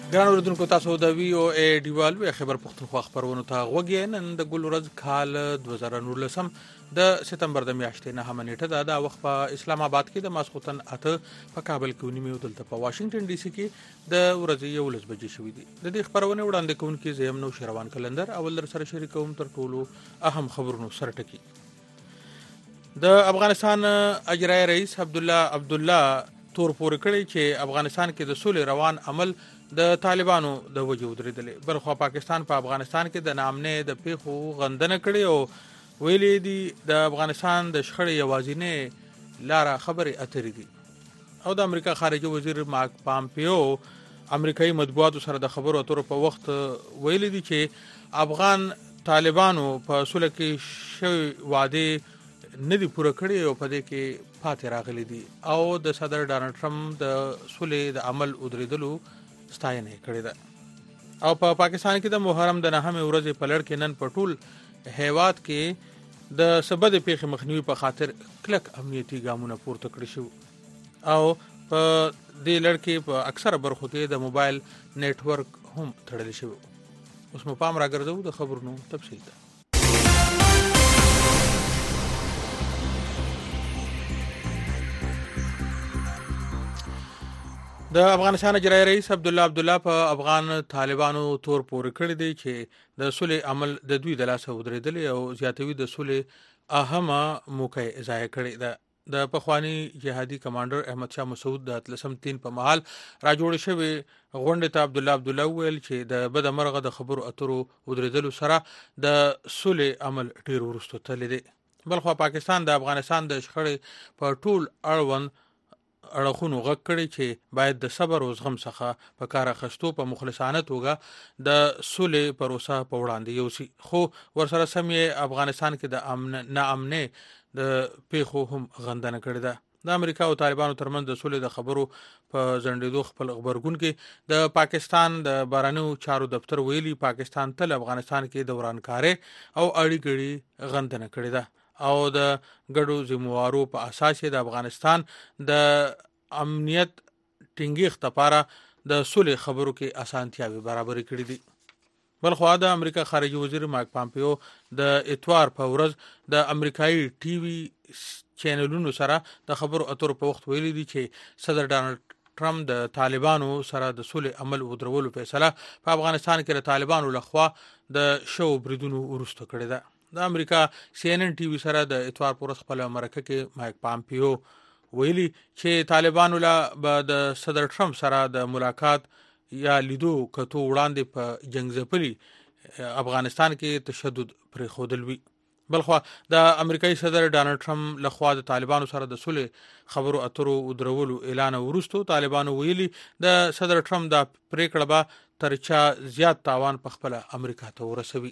ګران اوریدونکو تاسو د وی او ای ډیوال وی خبر پښتونخوا خبرونه ته غوږی نن د ګل ورځ کال 2019 د سپتمبر د میاشتې نه هم نیټه د وخت په اسلام آباد کې د ماسخوتن اته په کابل کې ونیمه دلته په واشنگټن ډي سي کې د ورځې 11 بجې شوې دي د دې خبرونه وړاندې کوونکې زیم نو شروان کلندر اول در سره شریکوم تر ټولو اهم خبرونو سره ټکی د افغانستان اجرای رئیس عبد الله تور پورې کړی چې افغانستان کې د سولې روان عمل د طالبانو د وجو درېدلې بلخو پاکستان په افغانستان کې د نامنې د پیښو غندنه کړې او ویلې دي د افغانستان د شخړې یوازینې لاره خبرې اترې دي او د امریکا خارجه وزیر مارک پامپیو امریکایي مطبوعاتو سره د خبرو اترو په وخت ویلې دي چې افغان طالبانو په سولې کې شوی وعده نه دی پوره کړی او په دې کې پاتې راغلي دي او د صدر ډانلډ ټرمپ د سولې د عمل ودرېدلو ستاینه کړې ده او په پاکستان کې د محرم د نهمه ورځې په لړ کې نن په ټول هیواد کې د سبد پیښې مخنیوي په خاطر کلک امنیتي ګامونه پورته کړی شو او په دې لړ کې په اکثره برخو کې د موبایل نیټورک هم تړل شوی اوس مو پام راګرځو د خبرونو تفصیل ته د افغانستان اجرای رئیس عبد الله په افغان طالبانو تور پورې کړی دی چې د صلح عمل د دوی د لاسه ودرېدل او زیاتوي د صلح اهمه موقع ضایع کړی ده د پخوانی جهادي کمانډر احمد شاه مسعود د 3 په محل راجوړ شوی غونډه ته عبد الله ویل چې د بد مرغه د خبرو اترو ودرېدل سره د صلح عمل ډیر ورستو تللی دی بلخو پاکستان د افغانستان د شخړې په ټول اړوند اړخونو غږ کړی چې باید د صبر او زغم څخه په کار اخیستو په مخلصانه توګه د صلح پروسه په وړاندې یوسي خو ورسره سم یې افغانستان کې د ناامنۍ د پیښو هم غندنه کړې ده د امریکا او طالبانو ترمنځ د صلح د خبرو په ځنډېدو خپل خبرګون کې د پاکستان د بهرنیو چارو دفتر ویلي پاکستان تل افغانستان کې د ورانکارۍ او اړیکې غندنه کړې ده او د ګډو ذمہوارو په اساس د افغانستان د امنیت ټینګښت لپاره د صلح خبرو کې اسانتیاوي برابر کړې دي بلخو د امریکا خارجه وزیر مارک پامپیو د اتوار په ورځ د امریکایي ټي وي چینلونو سره د خبرو اترو په وخت ویلي دي چې صدر ډانلډ ټرمپ د طالبانو سره د صلح عمل ودرولو فیصله په افغانستان کې د طالبانو لخوا د شو بریدونو ورسته کړې ده د امریکا سی ان ان ټي وي سره د اتوار پر ورځ خپل مرکه کې مایک پامپیو ویلي چې طالبانو لا د صدر ټرمپ سره د ملاقات یا لیدو کتو وړاندې په جنگ ځپلي افغانستان کې تشدد پرې خودل وی بلخو د امریکایي صدر ډانلډ ټرمپ لخوا د طالبانو سره د صلح خبرو اترو ودرولو اعلان ورستو طالبانو ویلي د صدر ټرمپ د پریکړه به ترچا زیات تاوان په خپل امریکا ته ورسوي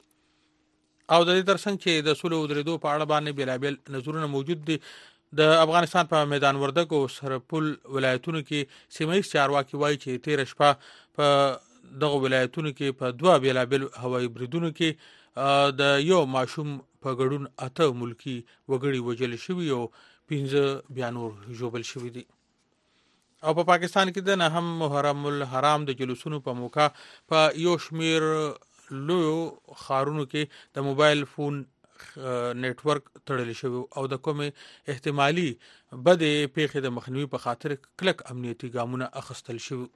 او د دې ترڅنګ چې د صلح ودرېدو په اړه باندې بېلابېل نظرونه موجود دي د افغانستان په میدان وردګ او سرپل ولایتونو کې سیمایي چارواکي وایي چې 13 شپه په دغه ولایتونو کې په دوه بېلابېل هوایي بریدونو کې د یو ماشوم په ګډون اته ملکی وګړي وژل شوي او 15 بیا نور ژوبل شوي دي او په پاکستان کې د نهم محرم الحرام د جلوسونو په موقع په یو شمیر لویو خارونو کې د موبایل فون نیټورک تړل شوی او د کومې احتمالي بدې پیښې د مخنیوي په خاطر کلک امنیتي ګامونه اخیستل شوی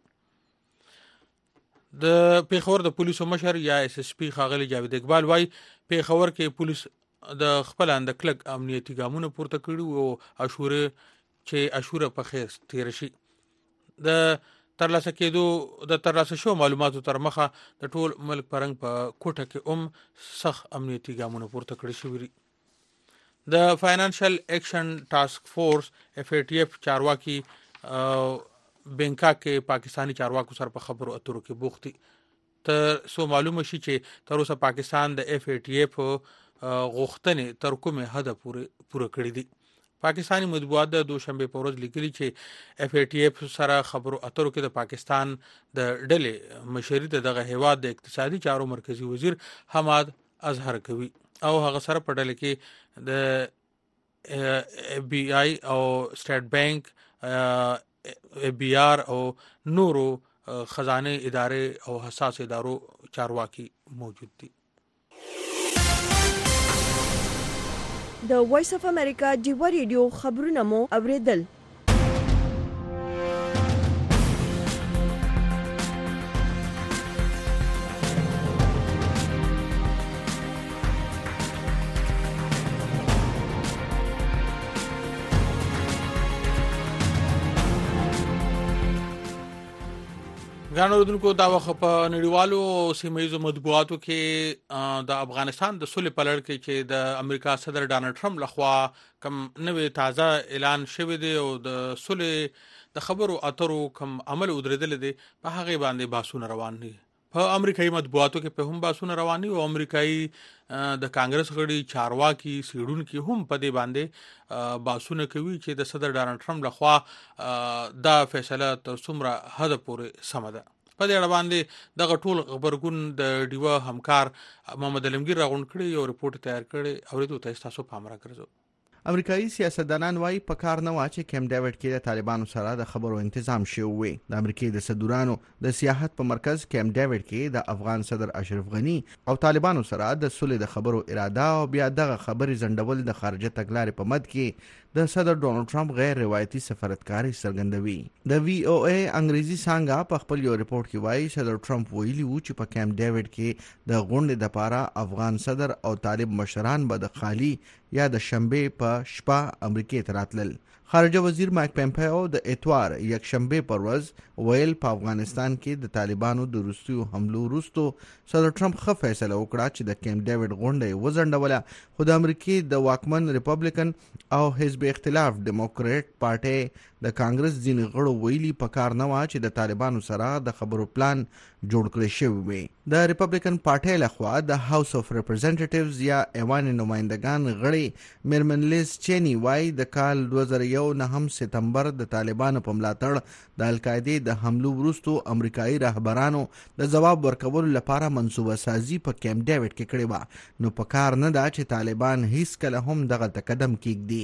د پیښور د پولیسو مشر یا اس اس پی ښاغلي جاوید اقبال وايي پیښور کې پولیس د خپل اند کلک امنیتي ګامونه پورته کړي او اشوره په خیر تیر شي د ترلاسه شو معلوماتو تر مخه د ټول ملک پرنګ په کوټه کې سخت امنیتي ګامونه پورته کړی شوی د فاینانشل ایکشن ټاسک فورس اف ای ټی اف چارواکي بینکاک کې پاکستانی چارواکو سره په خبرو اترو کې بوختي تر سو معلومه شي چې تر اوسه پاکستان د اف ای ټی اف غوښتنې تر کومه حد پوره کړې دي پاکستانی مطبوعات د دوشنبه په ورځ لیکلي چې اف ای ټی اف سره خبرو اترو کې د پاکستان د ډلې مشري دغه هیواد د اقتصادي چارو مرکزی وزیر حماد اظهر کوي او هغه سره په ډله کې د بی آی او سټیټ بانک بی آر او نورو خزانه ادارې او حساس ادارو چارواکي موجود دي. د وایس اف امریکا جیوا ریډیو خبرونه مو اوریدل. ګرانو اوریدونکو، دا وخت په نړیوالو سیمه‌ییزو مطبوعاتو کې د افغانستان د سولې په لړ کې چې د امریکا صدر ډانلډ ټرمپ لخوا کوم نوې تازه اعلان شوی دی او د سولې د خبرو اترو کوم عمل ودرېدل دي، په هغه باندې بحثونه روان دي. په امریکایي مطبوعاتو کې په هم بحثونه روان دي او امریکایي د کانګرس غړي چارواکي سیډونکو هم په دې باندې بحثونه کوي چې د صدر ډانلډ ټرمپ لخوا دا فیصله تر څومره حد پورې سم ده. په دې اړه باندې دغه ټول خبرګون د ډیوا همکار محمد علمگیر راغونډ کړي او ریپورت تیار کړي او دوی تاسو پام راکړئ. امریکایي سیاستدانان وايي په کار نه واچي کیم ډیوډ کې د طالبانو سره د خبرو تنظیم شوی وي. د امریکای د صدورانو د سیاحت په مرکز کیم ډیوډ کې د افغان صدر اشرف غنی او طالبانو سره د صلح د خبرو اراده او بیا دغه خبري زندول د خارجه تګلارې په مد کې د صدر ډونالد ټرمپ غیر روایتي سفارتکاري څرګندوي. د وی او ای انګریزي څنګه په خپل یو ریپورت کې وایي صدر ټرمپ ویلي وو چې په کیم ډیوډ کې د غونډې د پاره افغان صدر او طالب مشران به د خالی یا د شنبه په شپه امریکای ته راتلل. خارجه وزیر مایک پمپیو د اتوار یک شنبه پر ورځ ویل په افغانستان کې د طالبانو د روسیو حملو وروسته صدر ټرمپ ښه فیصله وکړه چې د کیم ډیوډ غونډه وزندوله، خو د امریکای د واکمن ریپبلیکن او حزب اختلاف ډیموکریټ پارټي د کانګرس ځینې غړو ویلي په کار نه و چې د طالبانو سره د خبرو پلان جوړ کړی شوی وي. د ریپبلیکن پارټي لخوا د هاوس اف ریپرزنټیټیوز یا ایوان نمائندگان غړي میرمن لیز چینی وای د کال 2001 سپتمبر د طالبانو په ملاتړ د القاعده د حملو وروسته امریکایي رهبرانو د جواب ورکولو لپاره منصوبه سازي په کیم ډیوډ کې کړې و. نو په کار نه دا چې طالبان هیڅ کله هم دغه تقدم کېږدي.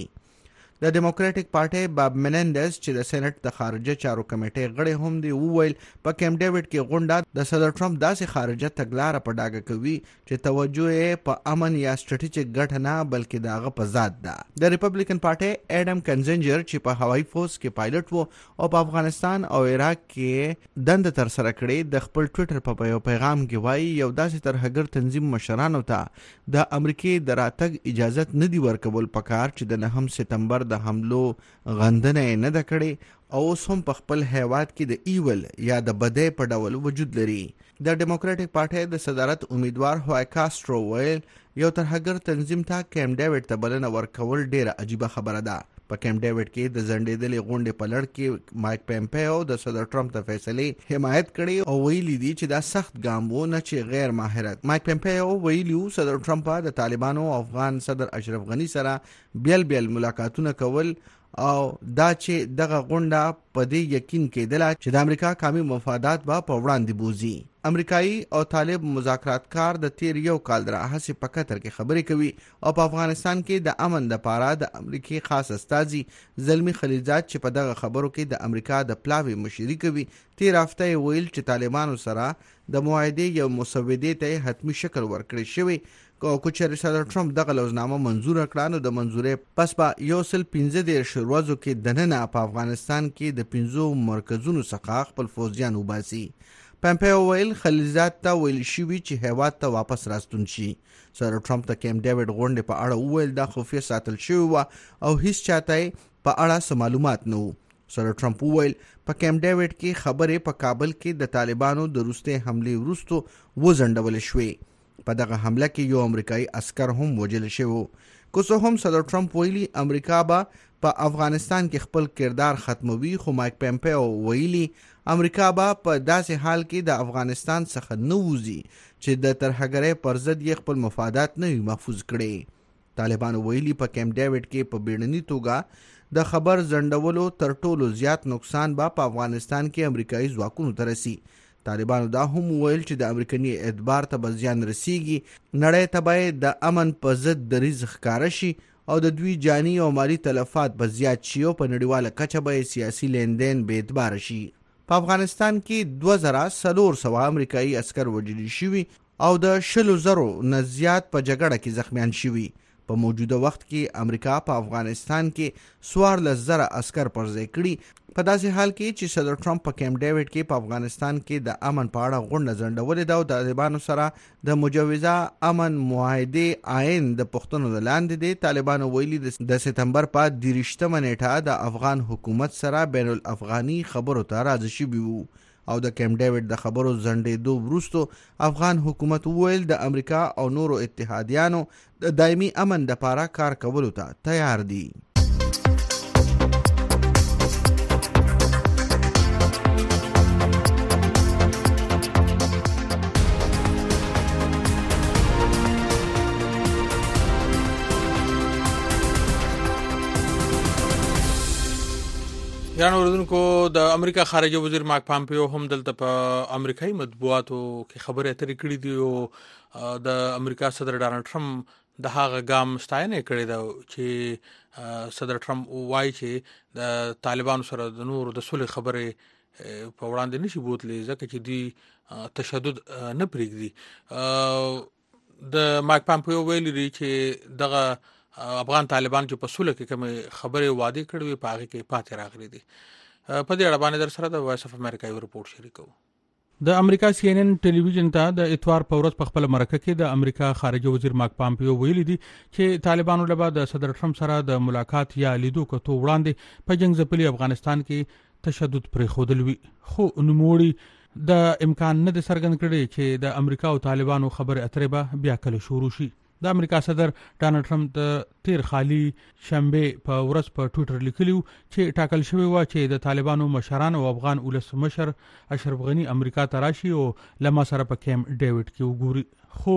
د ډیموکراټک پارټي باب منندز چې د سېنات د خارجه چارو کمیټې غړي هم دی وویل په کیم ډیوډ کې غونډه د صدر ټرمپ داسې خارجه تګلارې په ډاګه کوي چې توجه یې په امن یا سټریټیجیک ګټه نه بلکې دغه په ذات ده. د ریپبلیکن پارټي اډم کنزنجر چې په هوایي فورس کې پایلټ وو او په افغانستان او عراق کې دند تر سره کړې د خپل ټوئیټر په یو پیغام کې وایي یو داسې ترهګر تنظیم مشرانو ته د امریکای د راتګ اجازه نه دی ورکول پکار چې د 9 سپتمبر د حملو غندنه نه د کړي او اوس هم په خپل هیواد کې د ایول یا د بدې په ډول وجود لري. د ډیموکراټک پارټي د صدارت امیدوار هوای کاسترو ویل یو ترهګر تنظیم ته کیم ډیوډ ته بلنه ورکول ډیره عجیبه خبره ده. په کیم ډیوډ کې د زندېدلې غونډې په لړ کې مایک پمپیو د صدر ټرمپ د فیصلې حمایت کړي او ویلي دي چې دا سخت ګام و نه چې غیر ماهرت. مایک پمپیو ویلي صدر ټرمپ د طالبانو او افغان صدر اشرف غنی سره بیل ملاقاتونه کول او دا چې دغه غونډه په دې یقین کېدله چې د امریکا قومي مفادات به په وړاندې بوزي. امریکایي او طالب مذاکراتکار د تیر یو کال راهیسې په قطر کې خبرې کوي او په افغانستان کې د امن لپاره د امریکای خاص استازي زلمی خلیلزاد چې په دغه خبرو کې د امریکا د پلاوی مشري کوي تیر هفته ویل چې طالبانو سره د معاهدې یو مسودې ته حتمی شکل ورکړی شوی او کوچر صدر ټرمپ دغه لوزنامه منزور کړه نو د منزورې پس په 115 ورځو کې دننه په افغانستان کې د 15 مرکزونو څخه خپل فوجیان وباسي. پمپیو ویل خلیلزاد ته ویل شوی چې هیواد ته واپس راستون شي. صدر ټرمپ د کیم ډیوډ غونډې په اړه ویل دا خفیه ساتل شوی و او هیڅ چاته په اړه څه معلومات نه وو. صدر ټرمپ ویل په کیم ډیوډ کې خبرې په کابل کې د طالبانو د روسي حملې وروسته وزندول شوې. په دغه حمله کې یو امریکایي عسكر هم وژل شوی. که څه هم صدر ټرمپ ویلي امریکا به په افغانستان کې خپل کردار ختموي، خو مایک پمپیو ویلي امریکا به په داسې حال کې د افغانستان څخه نه وځي چې د ترهګرۍ پر ضد یې خپل مفادات نه وي محفوظ کړي. طالبانو ویلي په کیم ډیوډ کې په بیړني توګه د خبر زندولو تر ټولو زیات نقصان به په افغانستان کې امریکایي ځواکونو ته رسي. طالبانو دا هم ویل چې د امریکایي اعتبار ته به زیان رسیږي، نړۍ ته به د امن په ضد دریځ ښکاره شي او د دوی جانی او مالی تلفات به زیات شي او په نړیواله کچه به سیاسي لیندین به اعتبار شي. په افغانستان کې 2400 امریکایي عسكر وژل شوي او د 100,000 نه زیات په جګړه کې زخمیان شوي. په موجوده وخت کې امریکا په افغانستان کې 14,000 عسكر پر ځای کړي. په داسې حال کې چې صدر ټرمپ په کیمپ ډیوډ کې په افغانستان کې د امن په اړه غونډه ځنډولې ده او د طالبانو سره د مجوزه امن معاهده عین د پښتنو لاندې دي. طالبانو ویلي د سپتمبر په 23 نیټه د افغان حکومت سره بین الافغاني خبرو ته راضي شوي وو او د کیمپ ډیوډ د خبرو ځنډېدو وروسته افغان حکومت وویل د امریکا او نورو اتحادیانو د دایمي امن لپاره کار کولو ته تیار دي. ګرانو اوریدونکو، د امریکا خارجه وزیر مارک پامپیو هم دلته په امریکایي مطبوعاتو کې خبرې اترې کړې دي او د امریکا صدر ډانلډ ټرمپ د هغه ګام ستاینه کړې ده چې صدر ټرمپ وایي چې د طالبانو سره د نورو د صلح خبرې په وړاندې نشي بوتلی ځکه چې دوی تشدد نه پرېږدي. د مارک پامپیو ویلي دی چې دغه افغان طالبان چې په صلح کې کوم خبرې وعده کړې وي په هغه کې پاتې راغلي دي. په دې اړه باندې در سره د وایس اف امریکا یو رپورټ شریکو. د امریکا سی ان ان ټلویزیون ته د اتوار په ورځ په خپل مرکه کې د امریکا خارجه وزیر مارک پامپیو ویلي دي چې طالبانو له بعد صدر ټرمپ سره د ملاقات یا لیدو کتو وړاندې په جنگ ځپلي افغانستان کې تشدد پرې خودل وي، خو نوموړي د امکان نه د سرګن کړي چې د امریکا او طالبانو خبرې اترې به بیا کله شروع شي. د امریکا صدر ډانلډ ټرمپ د تیر خالی شنبه په ورځ په ټوئیټر لیکلی چې ټاکل شوی و چې د طالبانو مشران او افغان ولسمشر اشرف غنی امریکا ته راشي او لما سره په کیمپ ډیوډ کې وګوري،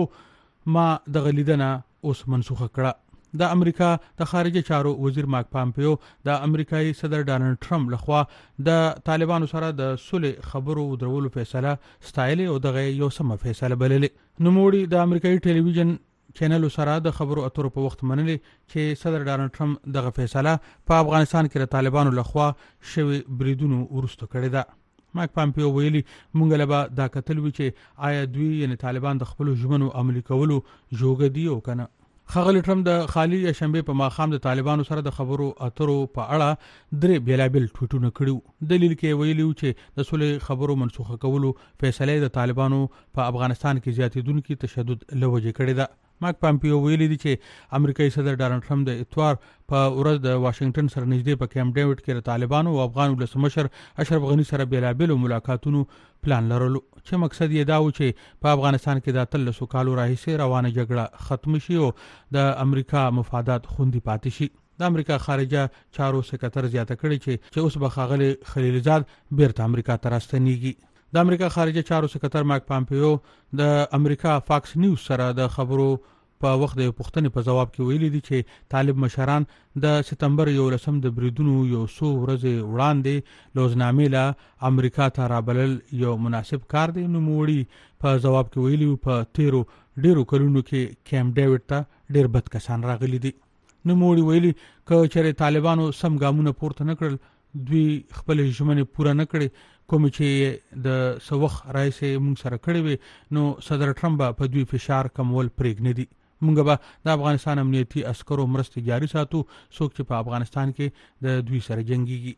خو ما د غلیدنه اوس منسوخه کړه. د امریکا د خارجه چارو وزیر مارک پامپیو د امریکایي صدر ډانلډ ټرمپ لخوا د طالبانو سره د صلح خبرو درولو فیصله ستایلې او دغه یو سمه فیصله بللې. نوموړي د امریکایي ټلویزیون چینل سره د خبرو اترو په وخت منلي چې صدر ډانلډ ټرمپ دغه فیصله په افغانستان کې د طالبانو لخوا شوی بریدونو وروسته کړې ده. مارک پامپیو ویلي مونږ له به دا کتل وی چې آیا دوی یعنی طالبان د خپل ژمنو عملي کولو جوګه دي او کنه. ښاغلی ټرمپ د خالی شنبه په ماښام د طالبانو سره د خبرو اترو په اړه درې بیلابل ټویټونه کړي. دلیل کې ویلي چې د صلح خبرو منسوخه کولو فیصله د طالبانو په افغانستان کې زیاتیدونکي تشدد لوجه کړې ده. مارک پامپیو ویلي دی چې امریکایي صدر ډانلډ ټرمپ د اتوار په ورځ د واشنگټن سره نږدې په کیمپ ډیوډ کې د طالبانو او افغان ولسمشر اشرف غنی سره بیلابل ملاقاتونو پلان لرلو چې مقصد یې دا و چې په افغانستان کې د 13 کالو راهیسې روانه جګړه ختم شي او د امریکا مفادات خوندي پاتې شي. د امریکا خارجه چارو سکرټر زیاته کړي چې اوس به ښاغلی خلیلزاد بیرته امریکا ته راستنیږي. د امریکا خارجه چارو سکرټر مارک پامپیو د امریکا فاکس نیوز سره د خبرو په وخت د پوښتنې په جواب کې ویلي دي چې طالب مشران د سپتمبر 11 د بریدونو یو څو ورځې وړاندې لوزنامې له امریکا ته رابلل یو مناسب کار دی. نوموړي په جواب کې ویلي په تیرو ډیرو کلونو کې کیمپ ډیوډ ته ډیر بد کسان راغلي دي. نوموړي ویلي که چېرې طالبانو سم ګامونه پورته نه کړل، دوی خپل ژمنې پوره نه کړې کوم چې د سوخ راځي مونږ سره کړی وي، نو صدر ټرمپ په دوی فشار کمول پرېږني دي. مونږ به د افغانستان امنیتي عسکرو مرستې جاري ساتو څوک چې په افغانستان کې د دوی سره جنگيږي.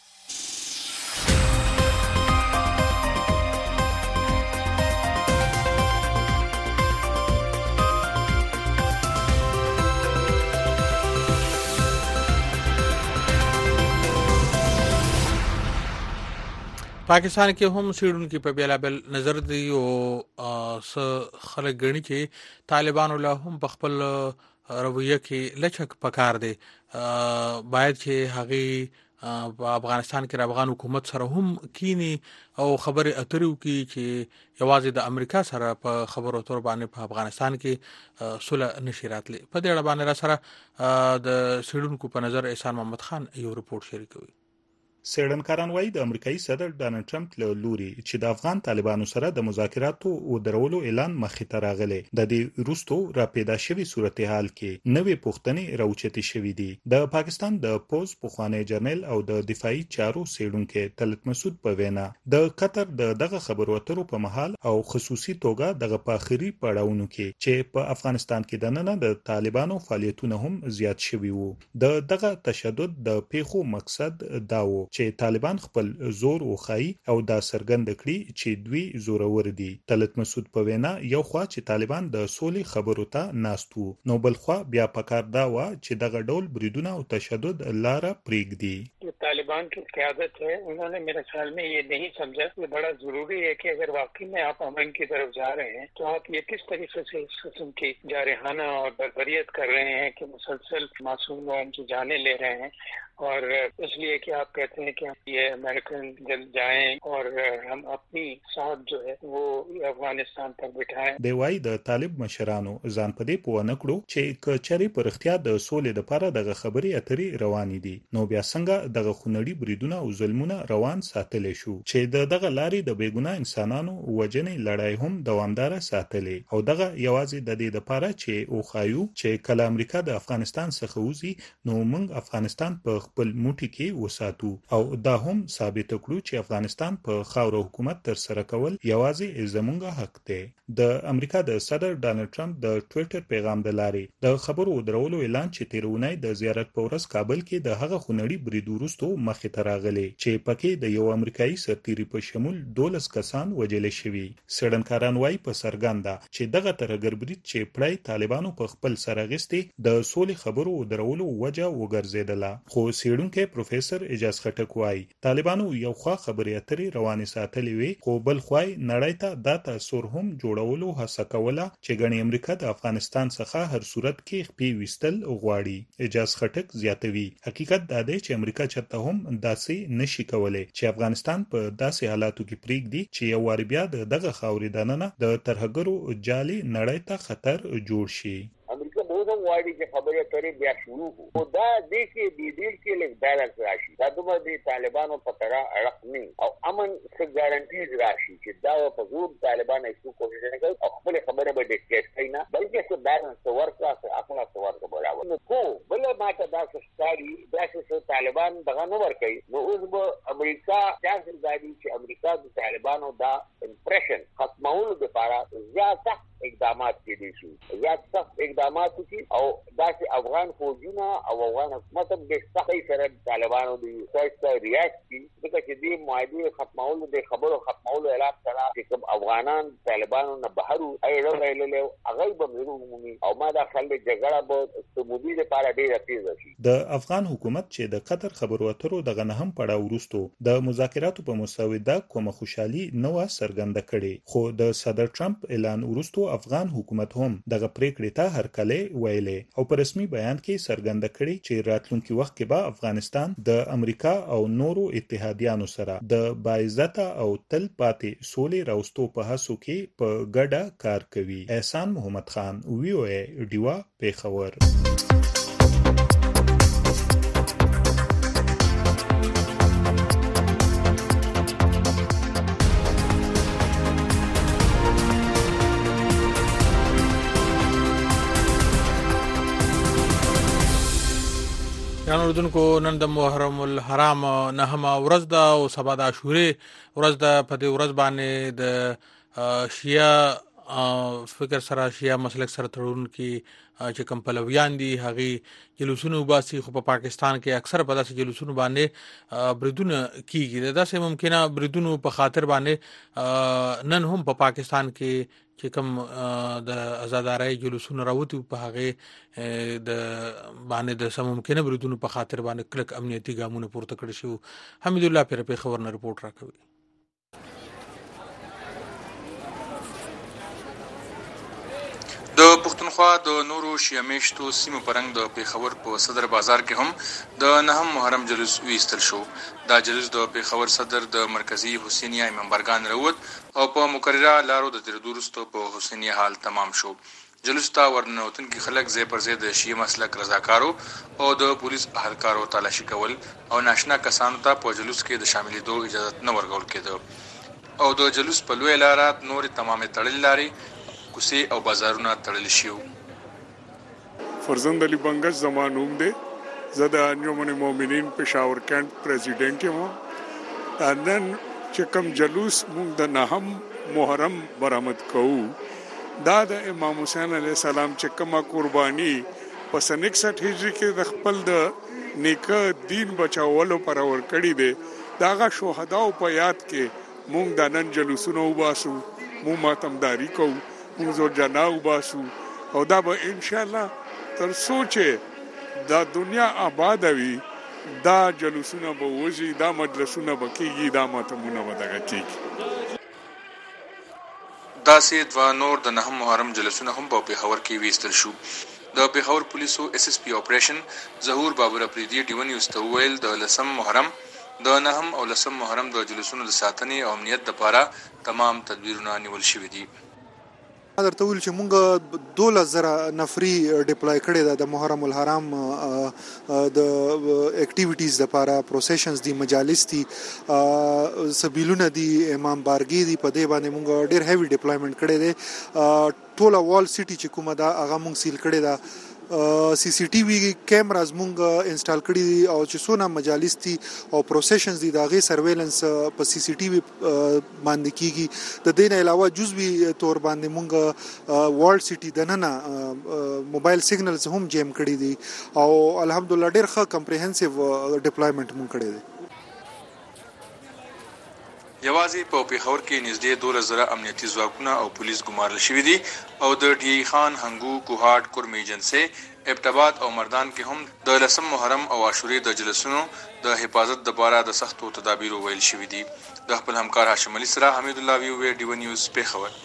پاکستان کې هم سیډونکو په بیلابل نظر دی او خلک غني چې طالبانو له هم په خپل رویه کې لچک پکار دی، باید چې هغه په افغانستان کې افغان حکومت سره هم کینی او خبرې اترې وکړي چې یوازې د امریکا سره په خبرو اترو باندې په افغانستان کې صلح نشي راتلی. په دې اړه باندې را سره د سیډونکو په نظر احسان محمد خان یو رپورټ شریکوي. سیړنکاران وایي د امریکایي صدر ډانلډ ټرمپ له لوري چې د افغان طالبانو سره د مذاکراتو او درولو اعلان مخې ته راغلی د دې وروستو را پیدا شوي صورتحال کې نوې پوښتنې راوچتې شوې دي. د پاکستان د پوز پخوانی جرنیل او د دفاعي چارو څېړونکی طلعت مسعود په وینا د قطر دغه خبرو اترو په مهال او خصوصي توګه دغه په آخري پړاوونو کې چې په افغانستان کې دننه د طالبانو فعالیتونه هم زیات شوي وو. دغه تشدد د پیښو مقصد دا و چې طالبان خپل زور وخایي او دا څرګند کړي چې دوی زورور دي. طلعت مسعود په وینا یو خوا چې طالبان د سولې خبرو ته ناست وو نو بل خوا بیا پکار دا و چې دغه ډول بریدونه او تشدد لاره پرېږدي. طالبان की क़यादत है उन्होंने मेरे ख्याल में ये नहीं समझा कि बड़ा जरूरी है कि अगर वाकई में आप अमन की तरफ जा रहे हैं तो आप ये किस तरीके से इस किस्म की जारहाना और बर्बरियत कर रहे हैं कि मुसलसल मासूम लोगों की जानें ले रहे हैं और इसलिए कि आप कहते हैं कि ये अमेरिकन जल्द जाएं और हम अपनी साथ जो है वो अफगानिस्तान पर बिठाएं. دی وايي د طالب مشرانو ځان په دې پوه نه کړو چې کچري پر اختیار د سولې لپاره دغه خبري اترې روانې دي نو بیا څنګه دغه خونړي بریدونه او ظلمونه روان ساتلی شو چې دغه لارې د بیګناه انسانانو وجنې لړۍ هم دوامدار ساتلې او دغه یوازې د دې لپاره چې او خایو چې کله امریکا د افغانستان څخه وځي نو موږ افغانستان په خپل موټي کې وساتو او دا هم ثابت کړو چې افغانستان په خاور حکومت تر سره کول یوازې زموږ حق دی. د امریکا د صدر ډانلډ ټرمپ د ټوئیټر پیغام د لارې د خبرو درولو اعلان چې تیرونی د زیارت په ورځ کابل کې د هغه خونړي برید وروسته مخې ته راغلی چې پکې د یو امریکایي سرتیري په شمول 12 کسان وژل شوي. سیړنکاران وایي په څرګنده چې دغه ترهګر برید چې پړی طالبانو په خپل سر اخیستې د سولې خبرو درولو وجه وګرځیدله. خو څېړونکی پروفیسور اجاز خټک وایي طالبانو یو خوا خبرې اترې روانې ساتلې وي خو بل خوا نړۍ ته دا تاثر هم جوړولو هڅه کوله چې ګڼې امریکا د افغانستان څخه هر صورت کې خپې ویستل غواړي. اجاز خټک زیاتوي حقیقت دا دی چې امریکا چرته هم داسې نشي کولی چې افغانستان په داسې حالاتو کې پرېږدي چې یو وار بیا دغه خاورې دننه د ترهګرو جالي نړۍ ته خطر جوړ شي. امریکا بہت هم واړي چې خبرې اترې بیا شروع کو او دا دې کې د دې کې لږ بیلنس راشي دا دومره د طالبانو په طرح اړه نه او امن څه ګارانټیز راشي چې دا په زور طالبان هیڅ کوشش نه کوي او خپل خبره به ډیکټیټ کوي نه بلکې څه بیلنس ورکا څه خپل څه برابر نو کو بل ما ته دا ستاري دا چې طالبان دغه نو ور کوي نو اوس به امریکا چانس دی چې امریکا د طالبانو دا امپریشن ختمولو لپاره زیاته اقدامات کېدي شي زیات سخت اقدامات کی او داسې افغان فوجونه او افغان حکومت هم د سختۍ سره طالبانو د سایسته ریاکټ کی ځکه چې دې معاهدې ختمولو د خبرو ختمولو اعلان سره چې کوم افغانان طالبانو نه بهر ایړو ویلل هغه به مومي او ما دا خلک جګړه به سمودي لپاره ډیره تیزه شي. د افغان حکومت چې د قطر خبرو اترو دغه نه هم پړاو وروستو د مذاکراتو په مسوده کومه خوشحالي نه و څرګنده کړې خو د صدر ټرمپ اعلان وروستو افغان حکومت هم دغه پریکړې ته هرکلی ویلې او په رسمي بیان کې څرګنده کړې چې راتلونکي وخت کې به افغانستان د امریکا او نورو اتحادیانو سره د باعزته او تل پاتې سولې راوستو په هڅو کې په ګډه کار کوي. احسان محمد خان ویو ډیوا پیښور. اردوونکو نن د محرم الحرام نهمه ورځ ده او سبا د عاشورې ورځ ده. په دې ورځ باندې د شیعه فکر سره شیعه مسلک سره تړون کې چې کوم پلویان دي هغه جلوسونه وباسي خو په پاکستان کې اکثر په داسې جلوسونو باندې بریدونه کیږي. داسې ممکنه بریدونو په خاطر باندې نن هم په پاکستان کې چې کوم د آزادارۍ جلوسونه راوتی په هغه د باندې د سم ممکنه بریدونو په خاطر باندې کلک امنیتي ګامونه پورته کړی شو. حمید الله پر خبر نه رپورټ راکوي. د پښتونخوا د نورو شیعه میشتو سیمو پرنګ د پیښور په صدر بازار کې هم د نهم محرم جلوس ویستل شو. دا جلوس د پیښور صدر د مرکزی حسینیه منبرګان راووت او په مقرره لارو د تیرېدو وروسته په حسینیه حال تمام شو. جلوس ته ورننوتونکي خلک ځای پر ځای د شیعه مسلک رضاکارو او د پولیس اهلکارو تلاشي کول او ناشنا کسانو ته په جلوس کې د شاملېدو اجازه نه ورکول کېده او د جلوس په لویه لاره نورې تمامې تړلې لارې کوڅې او بازارونه تړل شي. فرزند علی بنگش زما نوم دی. زه د انجمن مومنین پېښور کیمپ پریزیډنټ یم. نن چې کوم جلوس موږ د 9 محرم برآمد کوو دا د امام حسین علیه السلام چې کومه قرباني په 61 هجري کې د خپل د نیکه دین بچاولو پر ورکړی دی دا هغه شهداو په یاد کې موږ د نن جلوسونه وباسو موږ ماتمداري کوو موږ زوجنا وباسو او دا به ان شاء الله تر سوچه دا دنیا آباد وي دا جلوسونه به وځي دا مجلسونه به کېږي دا ماتمونه به دغه کېږي. داسې دوه نور د 9 محرم جلسونه هم په پېښور کې ویستل شو. د پېښور پولیسو SSP اپریشن ظهور بابر افریدي ډیو نیوز ته وویل د 10 محرم د 9 او 10 محرم د جلسونو د ساتنې او امنیت لپاره تمام تدبیرونه نیول شوي دي. درته ویل چې مونږ 12,000 نفري ډیپلای کړی د محرم الحرام د اکټیویټیز لپاره پروسیشنز دي مجالس دي سبیلونه دي امام بارګي دي په دې باندې مونږ ډیر هیوی ډیپلایمنٹ کړی دی. ټوله وال سټي چې کومه دا هغه مونږ سیل کړی دا CCTV کیمراز مونږ انسټال کړی دي او چې څونه مجالس دي او پروسیشنز دي دا غي سرویلنس په CCTV باندې کیږي. د دې نه علاوه جزوی تور باندې مونږ ورلد سټي د ننه موبایل سیګنلز هم جیم کړی دي او الحمدلله ډیر ښه کمپریهنسیو ډیپلایمنٹ مونږ کړی دی. یوازې په پېښور کې نږدې 12,000 امنیتي ځواکونه او پولیس ګمارل شوي دي او د ډي خان هنګو کوهاټ کورمې ایجنسۍ ابټاباد او مردان کې هم د 10 محرم او عاشورې د جلسونو د حفاظت لپاره د سختو تدابیرو ویل شوي دي. د خپل همکار هاشم علي سره حمید الله وی ډیو نیوز پېښور.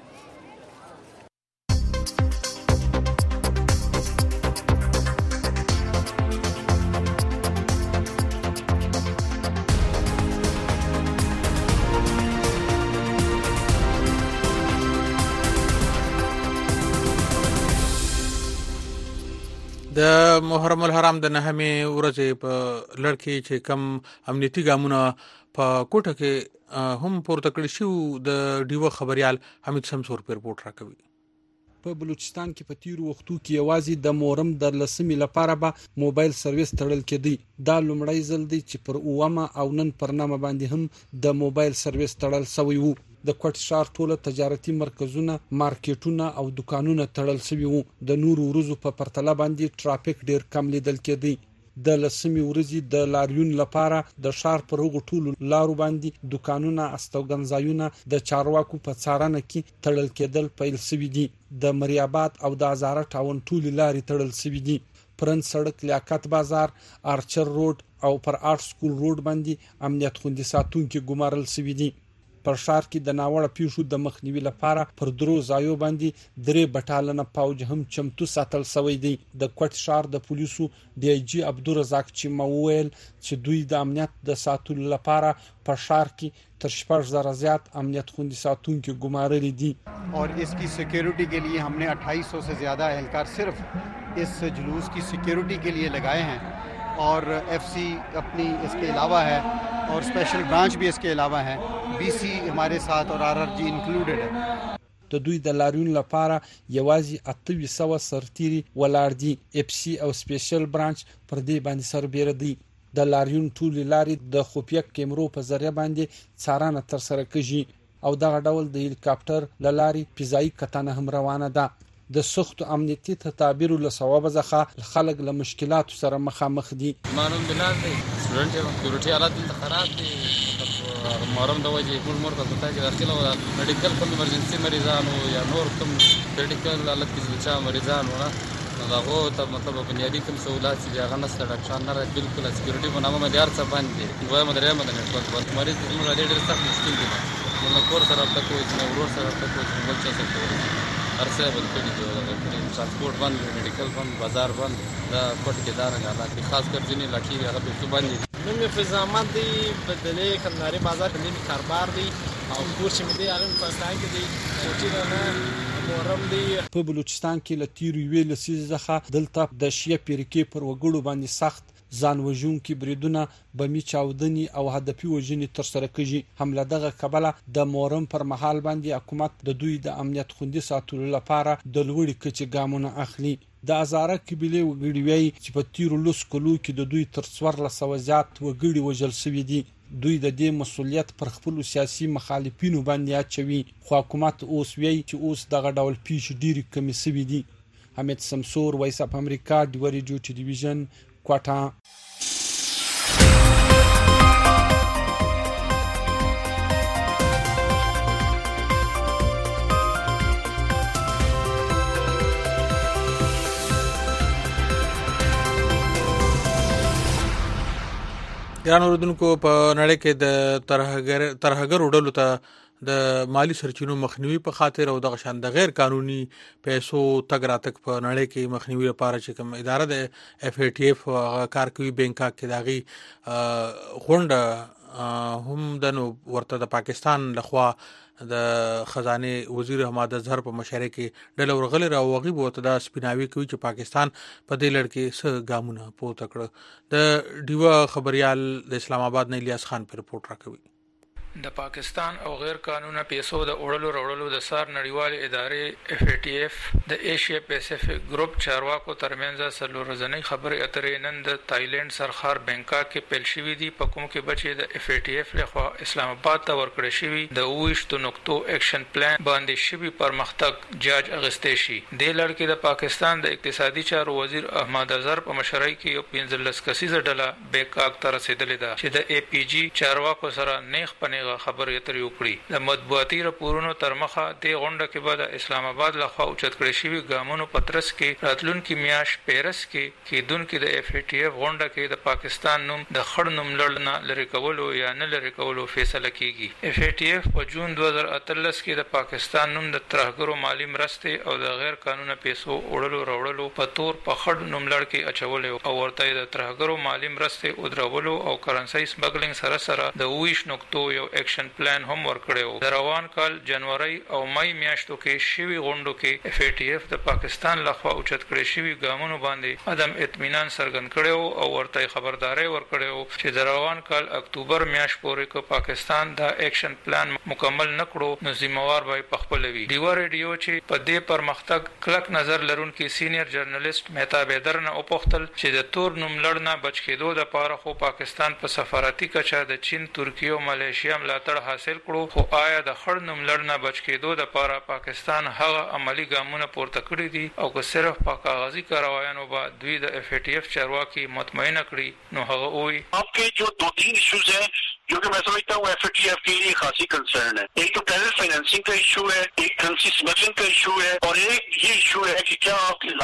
د محرم الحرام د 9مې ورځې په لړ کې چې کم امنیتي ګامونه په کوټه کې هم پورته کړی شو د ډیو خبريال حمید شمسور په رپورت راکوي. په بلوچستان کې په تیرو وختو کې یوازې د محرم د 10مې لپاره به موبایل سرویس تړل کېدی. دا لومړی ځل دی چې پر 9 او نن پر 9 باندې هم د موبایل سرویس تړل شوی وو. د کوټ ښار ټوله تجارتي مرکزونه مارکیټونه او دکانونه تړل شوي وو. د نورو ورځو په پرتله باندې ټرافیک ډیر کم لیدل کېدی. د 10مې ورځې د لاریون لپاره د ښار پر هغو ټولو لارو باندې دکانونه استوګنځایونه د چارواکو په څارنه کې تړل کېدل پیل شوي دي. د مریاباد او د هزاره ټاون ټولې لارې تړل شوي دي. پرن سړک لیاقت بازار آرچر روډ او پر آرټ سکول روډ باندې امنیت خوندي ساتونکي ګمارل شوي دي. پر ښار کې د ناوړه پیښو د مخنیوي لپاره پر درو ځایو باندې 3 بټالنه پوج هم چمتو ساتل شوی دی. د کوټ ښار د پولیسو DIG عبدالرزاق چموویل چې دوی د امنیت د ساتلو لپاره په ښار کې تر 6,000 زیات امنیت خوندي ساتونکي ګمارلي دي. और इसकी सिक्योरिटी के लिए हमने 2800 से ज़्यादा एहलकार सिर्फ इस जुलूस की सिक्योरिटी के लिए लगाए हैं और FC अपनी इसके अलावा है और स्पेशल ब्रांच भी इसके अलावा है. BC हमारे साथ और RRG इंक्लूडेड है. د دوی د لاریون لپاره یوازې 800 سرتيري ولاړ دي. FC او سپیشل برانچ پر دې باندې سربېره دي. د لاریون ټولې لارې د خفیه کیمرو په ذریعہ باندې څارنه تر سره کیږي او دغه ډول د هلیکاپټر لارې فضایي کتنه هم روانه ده. د سخت امنیتي تدابیرو له سبب ځخه خلک له مشکلاتو سره مخامخ دي. مانوم بلال دی سټوډنټ یم سکیورټي حالات دلته خراب دي. محرم د وجې ټول مرکز ته کې داخله ولا میډیکل کوم ایمرجنسي مریضانو یا نور کوم کریټیکل حالت کې چې مریضانو نه هغه ته مطلب بنیادی کوم سہولات چې هغه نسته ډاکټران نه بالکل سکیورټي په نامه مدار څه باندې دوه مدریا باندې نتورک مریض موږ ډېر سخت مشکل دي. نو کور سره تاسو چې ورور سره تاسو چې بل څه کوي هرڅه بل کړي دي. ترانسپورت باندې میډیکل باندې بازار باندې دا کوټ کې دارنګ حالات خاص کر ځینې لکه هغه په څه باندې نن فیض احمد دی بدلې کنداري بازار کې کاروبار دی او کور چې مې دی هغه په ځای کې دی کوټي نه محرم دی. په بلوچستان کې له تیرو یوې لسیزې څخه دلته د شیعه پیرکې پر وګړو باندې سخت ځان وژونکي بریدونه، بمي چاودنې او هدفي وژنې ترسره کیږي. هم له دغه کبله د محرم پر مهال باندې حکومت د دوی د امنیت خوندي ساتلو لپاره د لوړې کچې ګامونه اخلي. د هزاره قبیلې وګړي وایي چې په تیرو لسو کلو کې د دوی تر 1400 زیات وګړي وژل شوي دي. دوی د دې مسؤلیت پر خپل سیاسي مخالفینو باندې اچوي، خو حکومت اوس وایي چې اوس دغه ډول پیښې ډېرې کمې شوي دي. حمید سمسور، وایس اف امریکا، د ریډیو ټلویزیون، کوټه. ګران اوردونکو، په نړۍ کې د ترهګر وډلو ته د مالی سرچینو مخنیوي په خاطر او د غشان د غیر قانوني پیسو تګ راتګ په نړۍ کې مخنیوي لپاره چې کوم اداره د اف ای ټی اف کار کوي بینکاک کې داغي غونډه هم د ورته د پاکستان لخوا د خزانه وزیر حماد اظهر په مشاعره کې ډله ورغله راوغي بوته د سپیناوي کوي چې پاکستان په دې لړ کې څه ګامونه پورته کړ. د ډیوا خبريال د اسلام آباد نه الیاس خان پر رپورټ راکوي. د پاکستان او غیر قانوني پیسو د وړلو د سار نړیوال ادارې اف ای ټی اف د ایشیا پیسفیک ګروپ چارواکو ترمنځ سلو ورځنۍ خبرې اترې نن د تایلند سرخار بینکاک کې پیل شوې دي، په کوم کې بچي د اف ای ټی اف لخوا اسلام آباد ته ورکړې شوی د 28 نقطو اکشن پلان باندې شوی پرمختګ جاج اغستې شي. د لړ کې د پاکستان د اقتصادي چارو وزیر احمد اظهر په مشرۍ کې یو 15 کسیزه ډله بینکاک ته رسیدلې ده چې د ای پی جی چارواکو سره نیغ پنه خبرې اترې وکړي. د مطبوعاتي راپورونو تر مخه د غونډه کې به د اسلام آباد لخوا اوچت کړی شوی ګامونو پترس کې راتلونکي میاش پیرس کې کېدونکو د اف ای ټی اف غونډه کې د پاکستان نوم د خړ نوم لړنه لری کولو یا نه لری کولو فیصله کیږي. اف ای ټی اف په جون 2013 کې د پاکستان نوم د ترهګرو مالی مرستې او د غیر قانوني پیسو وړلو په تور په خړ نوم لړ کې اچول او ورته د ترهګرو مالی مرستې او درولو او کرنسي سمګلینګ سره د 20 نقطو یو اکشن پلان هم ورکړیو. د روان کال جنوري او مئی میاشتو کې شوی غونډو کې اف ای ټی اف د پاکستان لخوا اوچت کړی شوی ګامونو باندې عدم اطمینان څرګند کړو او ورته خبرداري ورکړو چې د روان کال اکتوبر میاشت پورې کو پاکستان دا اکشن پلان مکمل نکړو نو ذمہوار به پخپل وي. دیو ریډیو چې په دې پرمختګ کلک نظر لرونکي سینیئر جرنالست مهتاب حیدر نه وپوښتل چې د تور نوم لړنه بچ کېدو د لپاره خو پاکستان په سفارتي کچه د چین، ترکیه او ملیشیا ملاتړ حاصل کړو، خو آیا د خړ نوم لړنه بچ کېدو د لپاره پاکستان هغه عملی ګامونه پورته کړی دي او که صرف په کاغذي کاروایانو به دوی د اف ای ټی اف چارواکي مطمئن کړي نو هغه وایي आपके जो 2-3 इश्यूज हैं जो कि मैं समझता हूँ एफ ए टी एफ के लिए खासी कंसर्न है. एक तो टेरर फाइनेंसिंग का इशू है, एक करेंसी स्मगलिंग का इशू है और एक ये इशू है कि क्या आपकी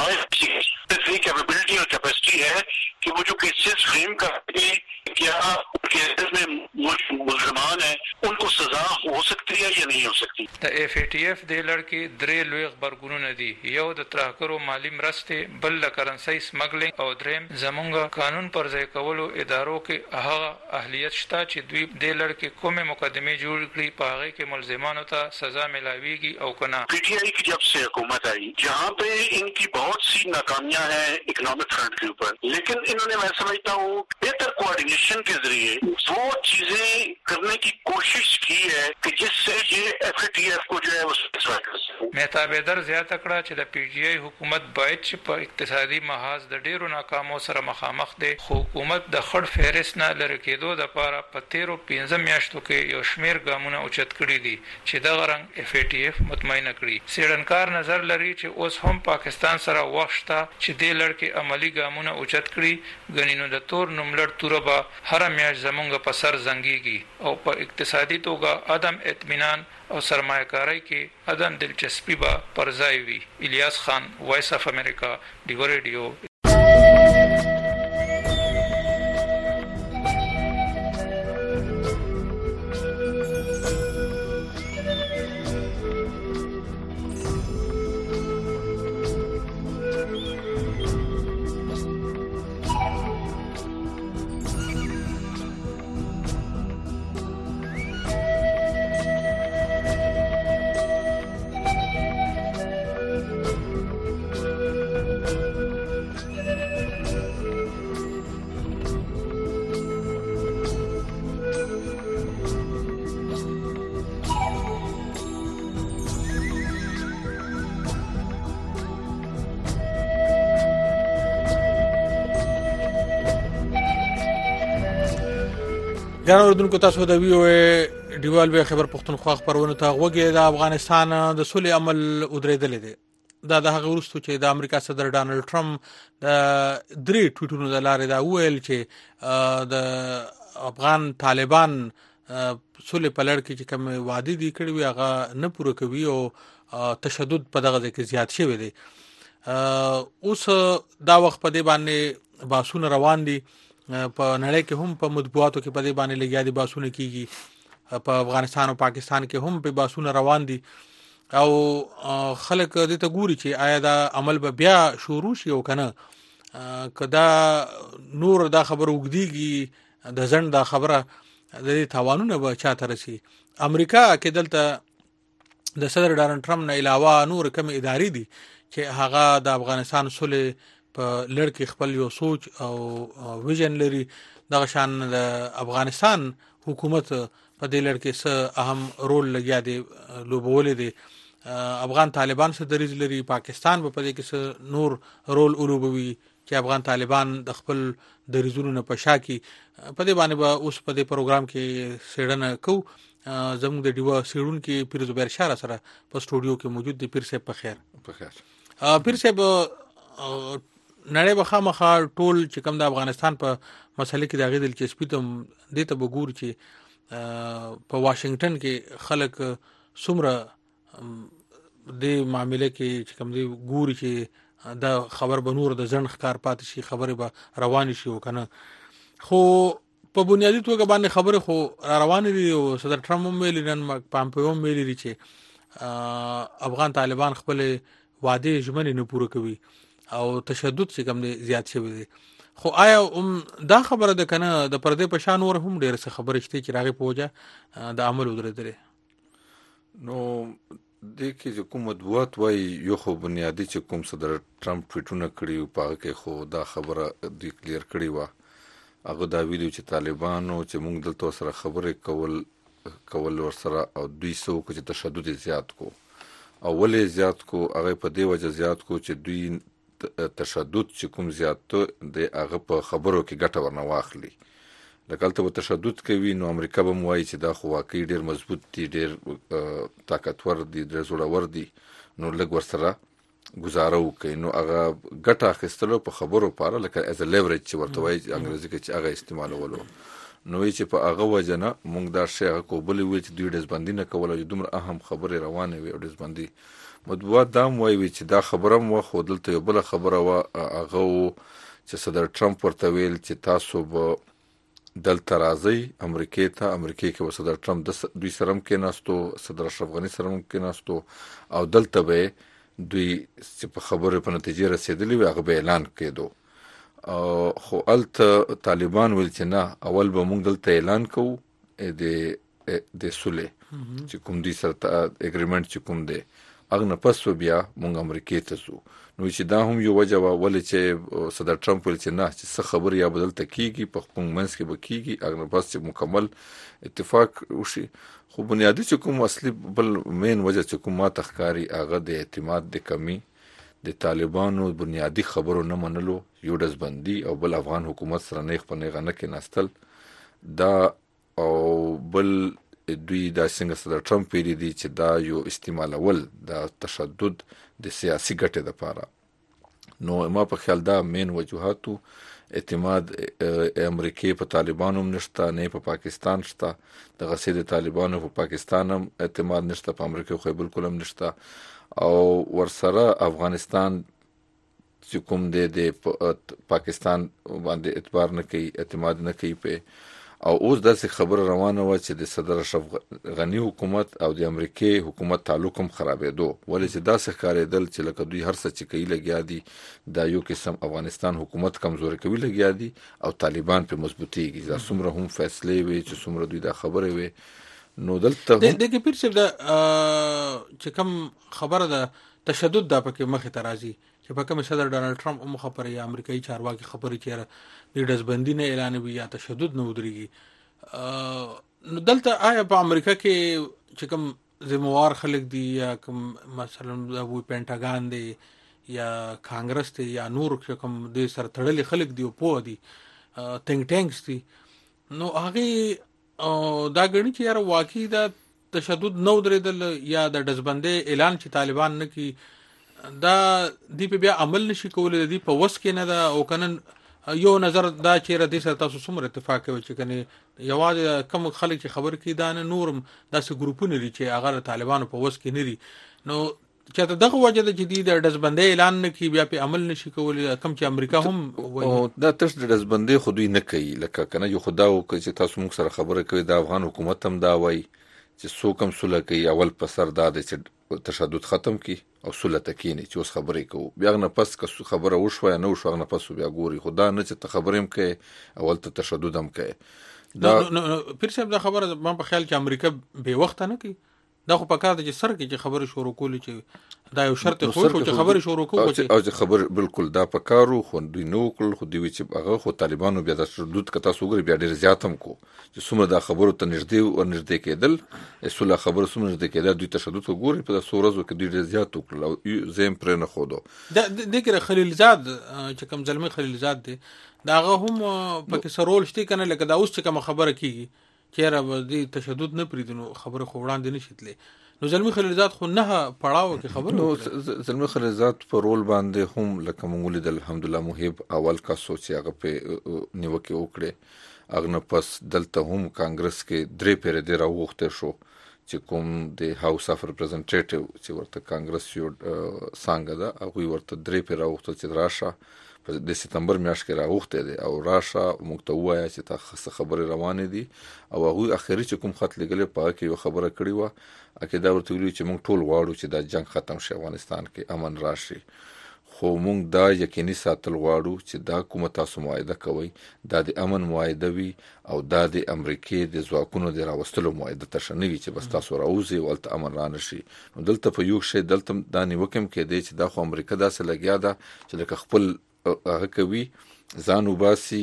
लॉ कैपेबिलिटी और कैपेसिटी है कि वो जो केसेस फ्रेम करके क्या केसेस में मुलजमान है उनको सजा हो सकती है या नहीं हो सकती. د اف ای ټی اف د لړ کې درې لوی خبرګونونه دي، یو د ترهګرو مالی مرستې، بل د کرنسي سمګلینګ او دریم زمونږ قانون پر ځای کولو ادارو کې هغه اهلیت شته چې دوی د لړ کې کومه مقدمه جوړ کړي په هغه کې ملزمانو ته سزا ملاويږي او کنه. پی ٹی آئی کی جب سے حکومت آئی جہاں پہ ان کی بہت سی ناکامیاں ہیں اکنامک فرنٹ کے اوپر، لیکن انہوں نے میں سمجھتا ہوں بہتر کوآرڈینیشن کے ذریعے وہ چیزیں کرنے کی کوشش کی ہے کہ جس سے یہ ایف اے ٹی ایف کو جو ہے وہ سیٹسفائی کر سکے. مهتاب حیدر زیاته کړه چې د پی ټی آی حکومت باید چې په اقتصادي محاذ د ډیرو ناکامو سره مخامخ دی، خو حکومت د خړ فهرست نه لری کېدو د لپاره په 13-15 میاشتو کې یو شمیر ګامونه اوچت کړي دي چې د غرنګ اف ای ټی اف مطمئن کړي. سیډنکار نظر لري چې اوس هم پاکستان سره وخت چې د لړ کې عملی ګامونه اوچت کړي، غنینو د تور نوملړ توربه هر میاش زمونږ په سر زنګيږي او په اقتصادي توګه عدم اطمینان او سرمایه‌کاري کې عدم دلچسپي به پر ځای وي. الیاس خان، وایس اف امریکا، دیو ریډیو. ګران اوردونکو تاسو د وی او ای ډیوال به خبر پښتونخوا خبرونه ته وګورئ. د افغانستان د صلح عمل ودرېدل دي. دا د هغه وروسته چې د امریکا صدر ډانلډ ټرمپ د درې ټویټونو د لارې دا ویل چې د افغان طالبان صلح په لړ کې چې کوم وعده دي کړی وي هغه نه پوره کوي او تشدد په دغه ځای کې زیات شوی دی. اوس دا وخت په دې باندې باسونه روان دي په نړۍ کې هم په مطبوعاتو کې په دې باندې لګیا دي باسونه کیږي په افغانستان او پاکستان کې هم په باسونه روان دي او خلک دې ته ګوري چې آیا دا عمل به بیا شروع شي او کنه کدا نور دا خبر وګديږي د ځن دا خبره د تاوانونه به چاته رسي. امریکا کې دلته د صدر ډانلډ ټرمپ نه علاوه نور کوم ادارې دي چې هغه د افغانستان صلح په لړ کې خپل یو سوچ او ویژن لري. دغه شان د افغانستان حکومت په دې لړ کې څه اهم رول لګیا دی لوبولې دي. افغان طالبان څه دریځ لري، پاکستان په دې کې څه نور رول ولوبوي چې افغان طالبان د خپل دریځونو نه پشا کی. په دې باندې به اوس په دې پروګرام کې سیډنه کو. زموږ د ډیوا سیډون کې پیر زبیر شاه سره په سټوډیو کې موجود دی. پیر صاحب په خیر. پیر صاحب نړۍ به خامخا ټول چې کوم د افغانستان په مسله کې د غیدل چې سپیتم دې ته وګور چې په واشنگټن کې خلک څومره د معاملې کې چې کوم دی ګوري چې دا خبر به نور د ځن ښکار پاتې شي، خبره به روان شي وکنه. خو په بنیادی توګه باندې خبره خو روان دي او صدر ټرمپ هم ویلي، نن پامپیو هم ویلي چې افغان طالبان خپل وعده ژمنې نه پوره کوي او تشدد چې کوم دی زیات شوی دی. خو آیا دا خبره ده کنه د پردې په شان ور هم ډیر څه خبره شته چې راغی پوجا د عمل ودرېدل؟ نو د کې چې کوم مطبوعات وای یو خو بنیادی چې کوم صدر ټرمپ ټویټونه کړی په هغه کې خو دا خبره دی کلیر کړی و. هغه دا ویلو چې طالبانو چې موږ دلته سره خبرې کول ورسره او دوی سو کو چې تشدد زیات کو او ولې زیات کو هغه په دې وجه زیات کو چې دوی تشدد چې کوم زیات د هغه په خبرو کې ګټه ورنه واخلي. لکه ته تشدد کوي نو امریکا به موایي چې دا خو واقعي ډیر مضبوط دي، ډیر طاقتور دي، ډیر زړور دي، نو لږ ورسره گزاره وکړي. نو هغه ګټه اخیستلو په خبرو پاره لکه از لیوریج چې ورته وایي انګریزي کې چې هغه استعمالولو. نو چې په هغه وجه نه موږ دا شی هغه کوبل وی چې دوی دزبندي نه کوله، دومره اهم خبره روانه وي او دزبندي مطبوعات دا وایي چې دا خبره مو خو دلته یو بل خبره وا هغه چې صدر ټرمپ ورته ویل چې تاسو به دلته راځي امریکا ته. امریکا کې صدر ټرمپ د دوی سره کې ناستو، صدر اشرف غنی سره کې ناستو او دلته به دوی چې په خبره په نتیجه رسیدلی وي هغه به اعلان کېدو. خو الته طالبان ویل چې نه، اول به موږ دلته اعلان کوو د صلح چې کوم دي سره اګریمنت چې کوم دی اغه نه پس بیا مونږ امریکا ته ځو. نو چې دا هم یو وجه ولې چې صدر ټرمپ ول چې نه چې څه خبر یا بدل تکیږي په خپل منځ کې بکیږي اغه نه پس چې مکمل اتفاق وشي. خو بنیادی چې کوم اصلي بل مین وجه چې کوم ما تخکاری اغه د اعتماد د کمی د طالبانو بنیادی خبرو نه منلو، یو دزبندي او بل افغان حکومت سره نه خپنه نه کې نستل دا او بل دوی دا څنګه صدر ټرمپ پیری دي چې دا یو استعمالول دا تشدد د سیاسي ګټې لپاره. نو ما په خیال دا مین وجوهاتو اعتماد امریکای په طالبانو نشته، نه په پاکستان شته. د غسید طالبانو په پاکستان هم اعتماد نشته، په امریکا خو بالکل هم نشته او ورسره افغانستان چې کوم د پاکستان باندې اعتبار نه کوي، اعتماد نه کوي په. او اوس داسې خبره روانه و چې د صدر اشرف غنی حکومت او د امریکای حکومت تعلق هم خرابېدو، ولې چې داسې ښکارېدل چې لکه دوی هر څه چې کوي لګیا دي دا یو قسم افغانستان حکومت کمزوري کوي لګیا دي او طالبان په مضبوطیږي. دا څومره هم فیصله وي چې څومره دوی دا خبره وي. نو دلته د کې پیر څه د چې کوم خبره ده تشدد دا پکې مخه ترازی چې په کوم صدر ډانلډ ټرمپ هم خبره یا امریکایي چارواکي خبره کړه د دزبندي نه اعلان وی یا تشدد نه ودرېږي. نو دلته آیا په امریکا کې چې کوم ذمہوار خلک دي یا کوم مثلا د پینټاګان دی یا کانګرس دی یا نور کوم د سره تړلې خلک دی او په دي تھنک ټانکس دي، نو هغه دا غني چې یاره واقعي دا تشدد نو درېدل یا د دزبندې اعلان چې طالبان نه کی دا دی په بیا عمل نشي کولای دی په وس کې نه دا او کنن یو نظر دا چې ردی سره تاسو څومره اتفاق کوي چې کني یوازې کم خلک چې خبر کی دا نه نورم داسې ګروپونه لري چې هغه طالبانو په وس کې نه دي نو چې دغه وجه د جديد دزبندې اعلان نه کی بیا په عمل نشي کولای کم چې امریکا هم او دا تش د دزبندې خو دوی نه کوي لکه کنه یو خداو چې تاسو موږ سره خبره کوي د افغان حکومت هم دا وایي چې څوک هم صلح کوي اول په سر دا چې تشدد ختم کی او صلح تکینی چې اوس خبرې کوو بیا نه پس که خبره وشوه نه وشوه نه پس بیا ګوري خدا نه چې خبرې هم کوي اول ته تشدد هم کوي دا پیر صاحب دا خبره ما په خیال کې امریکا به وخت نه کوي دا خو په کار د سر کې چې خبره شروع کولې چې دا یو شرط خو چې خبره شروع کوو او خبر بالکل دا په کارو خو دوی نو کول خو دوی چې هغه خو طالبانو بیا د تشدد کته سوګر بیا ډیر زیات هم کو چې څومره دا خبرو ته نږدې کېدل اصله خبره څومره نږدې کېدل دوی تشدد وګوري په سورزو کې دوی ډیر زیات وکړل او زم پر نه خودو د دغه خلیلزاد چې کوم زلمي خلیلزاد دی داغه هم پکې سرول شته کنه لکه دا اوس چې کوم خبره کیږي چیرې د تشدد نه پریدنو خبره خو وړاندې نشیتلې نو زلمی خلیلزاد خو نه پړاو کې خبره نو زلمی خلیلزاد په رول باندې هم لکه مونږ لیدل الحمدلله محب اول کا سوچ هغه په نیوکه وکړي اغه پس دلته هم کانګرس کې درې پیر دی راوخته شو چې کوم د هاوس اف ریپرزنټیټیو چې ورته کانګرس یو څنګه دا هغه ورته درې پیر راوخته چې راشه د سپتمبر میاشت کې راوخته دي او راشه مکتوبه چې تاسو خبره روانه دي او هغه اخیری چې کوم خط لګلې پاک کې یو خبره کړې و اکه دا ورته ویلي چې موږ ټول غواړو چې دا جنگ ختم شي افغانستان کې امن راشي خو موږ دا یقیني ساتل غواړو چې دا کومه تاسو معاهده کوي دا د امن معاهده وي او دا د امریکای د ځواکونو د راوستلو معاهده تشنوي چې بس تاسو راوځي ولته امن را نشي نو دلته په یو شی دلته دا نیوکم کې دی چې دا خو امریکا داسې لګیا ده چې لکه خپل هغه کوي ځانو باسي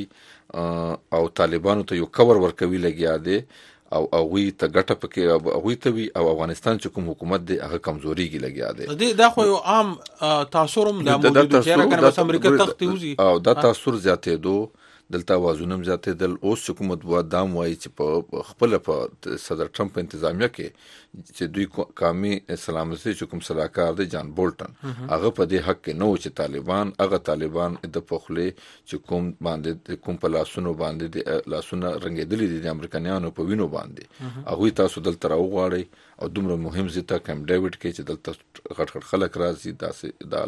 او طالبانو ته یو کور ورکوي لګیا دی او هغه ته ګټه پکې هغه ته وی او افغانستان چې کوم حکومت دی هغه کمزوريږي لګیا دی دا خو یو عام تاثر هم د موجود چې راکنه بس امریکا تختیوزي او دا تاثر زیاتې دو دلته وازونم زیاتې دل اوس حکومت و دام وایي چې په خپل په صدر ټرمپ انتظامیه کې چې دوی قومي سلامتي چې کوم صلاحکار دی جان بولټن هغه په دې حق کې نو چې طالبان د پخله چې کوم باندې کوم په لاسونو باندې لاسونه رنګېدلې دي د امریکایانو په وینو باندې هغه تاسو دلته راوغواړي او دومره مهم زیته کم ډیوډ کې چې دلته غټ خلک راځي داسې د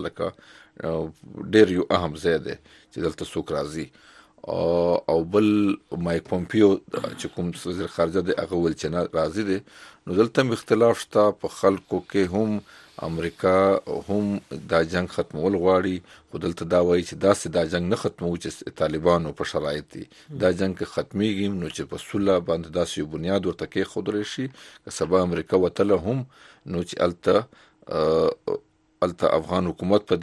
الکا ډیر یو اهم زیاده چې دلته څوک راځي او بل مایک پومپیو چې کوم وزیر خارجه دی هغه ول چې راځي دي نو دلته اختلاف شته په خلکو کې هم امریکا هم دا جنگ ختمول غواړي خو دلته دا وایي چې دا جنگ نه ختمو چې طالبانو په شرایط دي دا جنگ کې ختميږي نو چې په صلح باندې داسې بنیاد ورته کې خودري شي که سبا امریکا وتله هم نو چې الته افغان حکومت په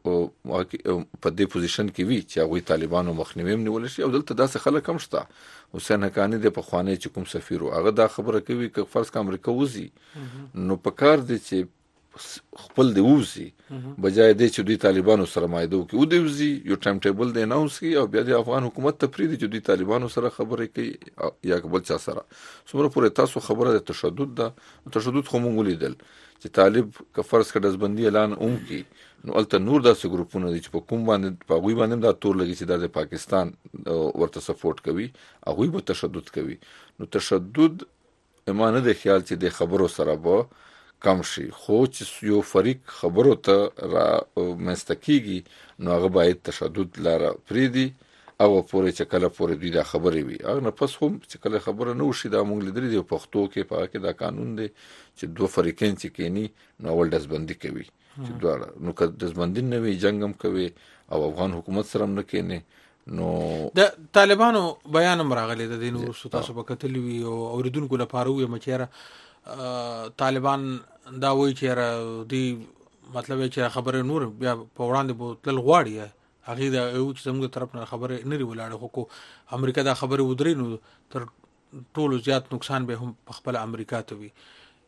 دې پوزیشن کې وی چې هغه طالبانو مخنیوي نیول شي او دلته داسې خلک هم شته حسین حقانی د پخوانی چې کوم سفیر هغه دا خبره کوي چې فرض کا امریکا وزي نو په کار دي چې خپل دی وزي بجای دې چې دوی طالبانو سره مایده کوي او دی وزي یو ټایم ټیبل دی اناونس کوي او بیا د افغان حکومت ته پریدي چې دوی طالبانو سره خبرې کوي یا بل چا سره څومره پورې تاسو خبره د تشدد خو مونږ ولیدل چې طالب کفرس کډز بندي اعلان کی نو الته نور داسې ګروپونه دي چې په کوم باندې په غوي باندې دا تور لګي چې د پاکستان ورته سپورټ کوي هغه به تشدد کوي نو تشدد ایمانه د خیال چې د خبرو سره به کم شي خو چې یو فریق خبرو ته را مستکیږي نو هغه باید تشدد لاره پریدي او پورې چې کله پورې دوی دا خبرې وي هغه نه پس هم چې کله خبره نه وشي دا مونږ لیدلې دی پښتو کې په کې دا قانون دی چې دوه فریقین چې کینی نو ول دزبندي کوي چې دواړه نو که دزبندي نه وي جنگ هم کوي او افغان حکومت سره هم نه کینی نو د طالبانو بیان مراغله د دین ورسو تاسو په کتلی وی او اوریدونکو لپاره وي مچېره طالبان دا وایي چې دی مطلب چې خبره نور بیا په وړاندې بوتل غواړي هغه دا یو چې زموږ طرف نه خبره نه لري ولاړه خو امریکا دا خبره ودرې نو تر ټولو زیات نقصان به هم خپل امریکا ته وي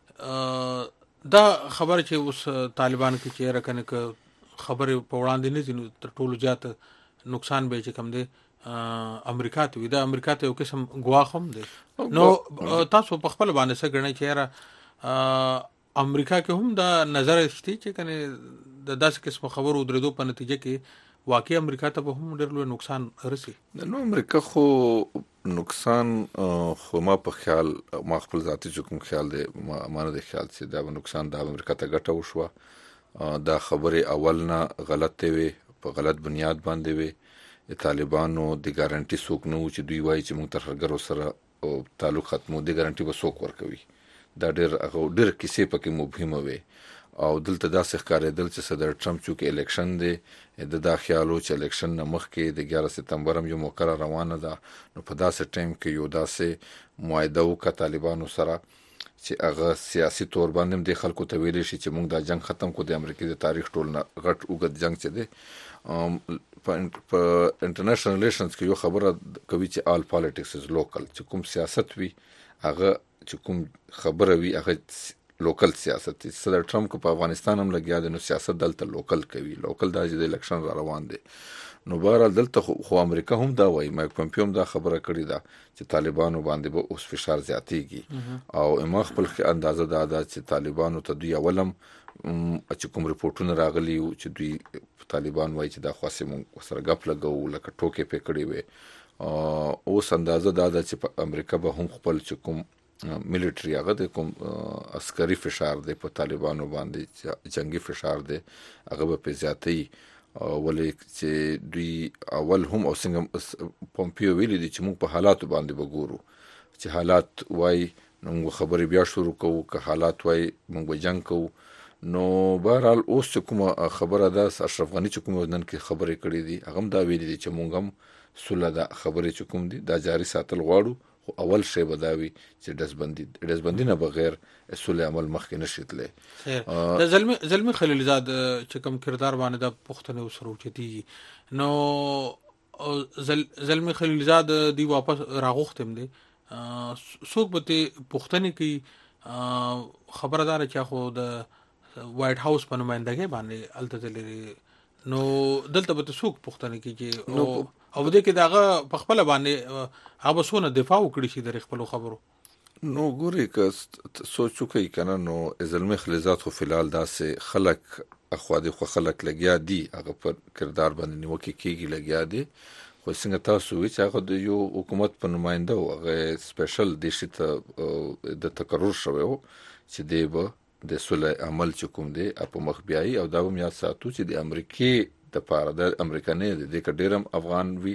دا خبره چې اوس طالبان کې چې راکنه ک خبره په وړاندې نه دي نو تر ټولو زیات نقصان به چې کم دی امریکا ته د امریکا ته یو قسم ګواښ هم دی. نو تاسو په خپل باندې څه ګڼئ چې یاره امریکا کې هم دا نظر شته چې کنه د داسې قسم خبرو درېدو په نتیجه کې واقعي امریکا ته به هم ډېر لوی نقصان رسي؟ نو امریکا خو نقصان خو ما په خیال ما خپل ذاتي کوم خیال دی ما نه دی خیال چې دا نقصان د امریکا ته ګټه وشوه. دا خبره اول نه غلطه وي، په غلط بنیاد باندې وي. طالبانو د ګارانټي څوک نه و چې دوی وایي چې موږ ترهګرو سره تعلق ختمو، د ګارانټي به څوک ورکوي. دا ډېر کیسې پکې مبهمه وي او دلته داسې ښکارېدل چې صدر ټرمپ چونکې الیکشن دی دا خیال و چې الیکشن نه مخکې د 11 سپتمبر هم یو موقعه روانه ده، نو په داسې ټایم کې یو داسې معاهده وکړه طالبانو سره چې هغه سیاسي تور باندې د خلکو ته ویلي شي چې موږ دا جنگ ختم کړو. د امریکا د تاریخ ټول غټ اوږد جنگ چې دی په انټرنیشنل ریلیشنز کې یو خبره کوي چې all politics is local، چې کوم سیاست وي هغه چې کوم خبره وي هغه لوکل سیاست. صدر ټرمپ کو په افغانستان هم لګیا دی، نو سیاست دلته لوکل کوي. لوکل دا چې د الیکشن را روان دی. نو بهرحال دلته خو امریکا هم دا وایي، مایک پومپیو هم دا خبره کړې ده چې طالبانو باندې به اوس فشار زیاتېږي او ما خپل اندازه دا ده چې طالبانو ته دوی اولم چې کوم رپورټونه راغلي و چې دوی طالبان وایي چې دا خاصه مونږ سره غپ لګو لکه ټوکې په کړې وي. اوس اندازه دا ده چې امریکا به هم خپل چې کوم ملټری هغه د کوم عسکري فشار دی په طالبانو باندې جنگي فشار دی هغه به زیاتې ولې چې دوی اول هم او څنګه پومپیو ویلي دي چې موږ په حالات باندې وګورو چې حالات وای نو خبرې بیا شروع کوو، که حالات وای موږ به جنگ کوو. نو بهرحال اوس کومه خبره ده اشرف غنی چې کوم نن کې خبرې کړې دي هغه دا ویلي دي چې موږ هم سوله ده خبرې چې کوم دي دا جاری ساتل غواړو، خو اول شی بداوي چې دزبندي نه بغیر سوله عمل مخکې نشي تللی. د زلمی خلیلزاد چې کوم کردار باندې د پښتنو سره وچتي نو زلمی خلیلزاد دی واپس راغوختم دي څوک به پښتني کی خبردار چې خو د وایټ هاوس په نمائندګۍ باندې الته لري، نو دلته به څوک پښتني کی چې او دې کې داغه په خپل باندې هغه سونه دفاع وکړي شي د خپل خبرو. نو ګوري که سوچو کوي کنه نو زلمی خلیلزاد خو فلال داسې خلک اخوادي خو خلک لګیا دي هغه پر کردار باندې نیوکه کیږي لګیا دي، خو څنګه تاسو وی چې هغه د یو حکومت په نماینده او هغه سپیشل د شته د تقرر شوی چې دی به د سوله عمل چې کوم دی په مخ بیاي او دا هم یا ساتو چې د امریکای د پاره د امریکانه د کډیرم افغان وی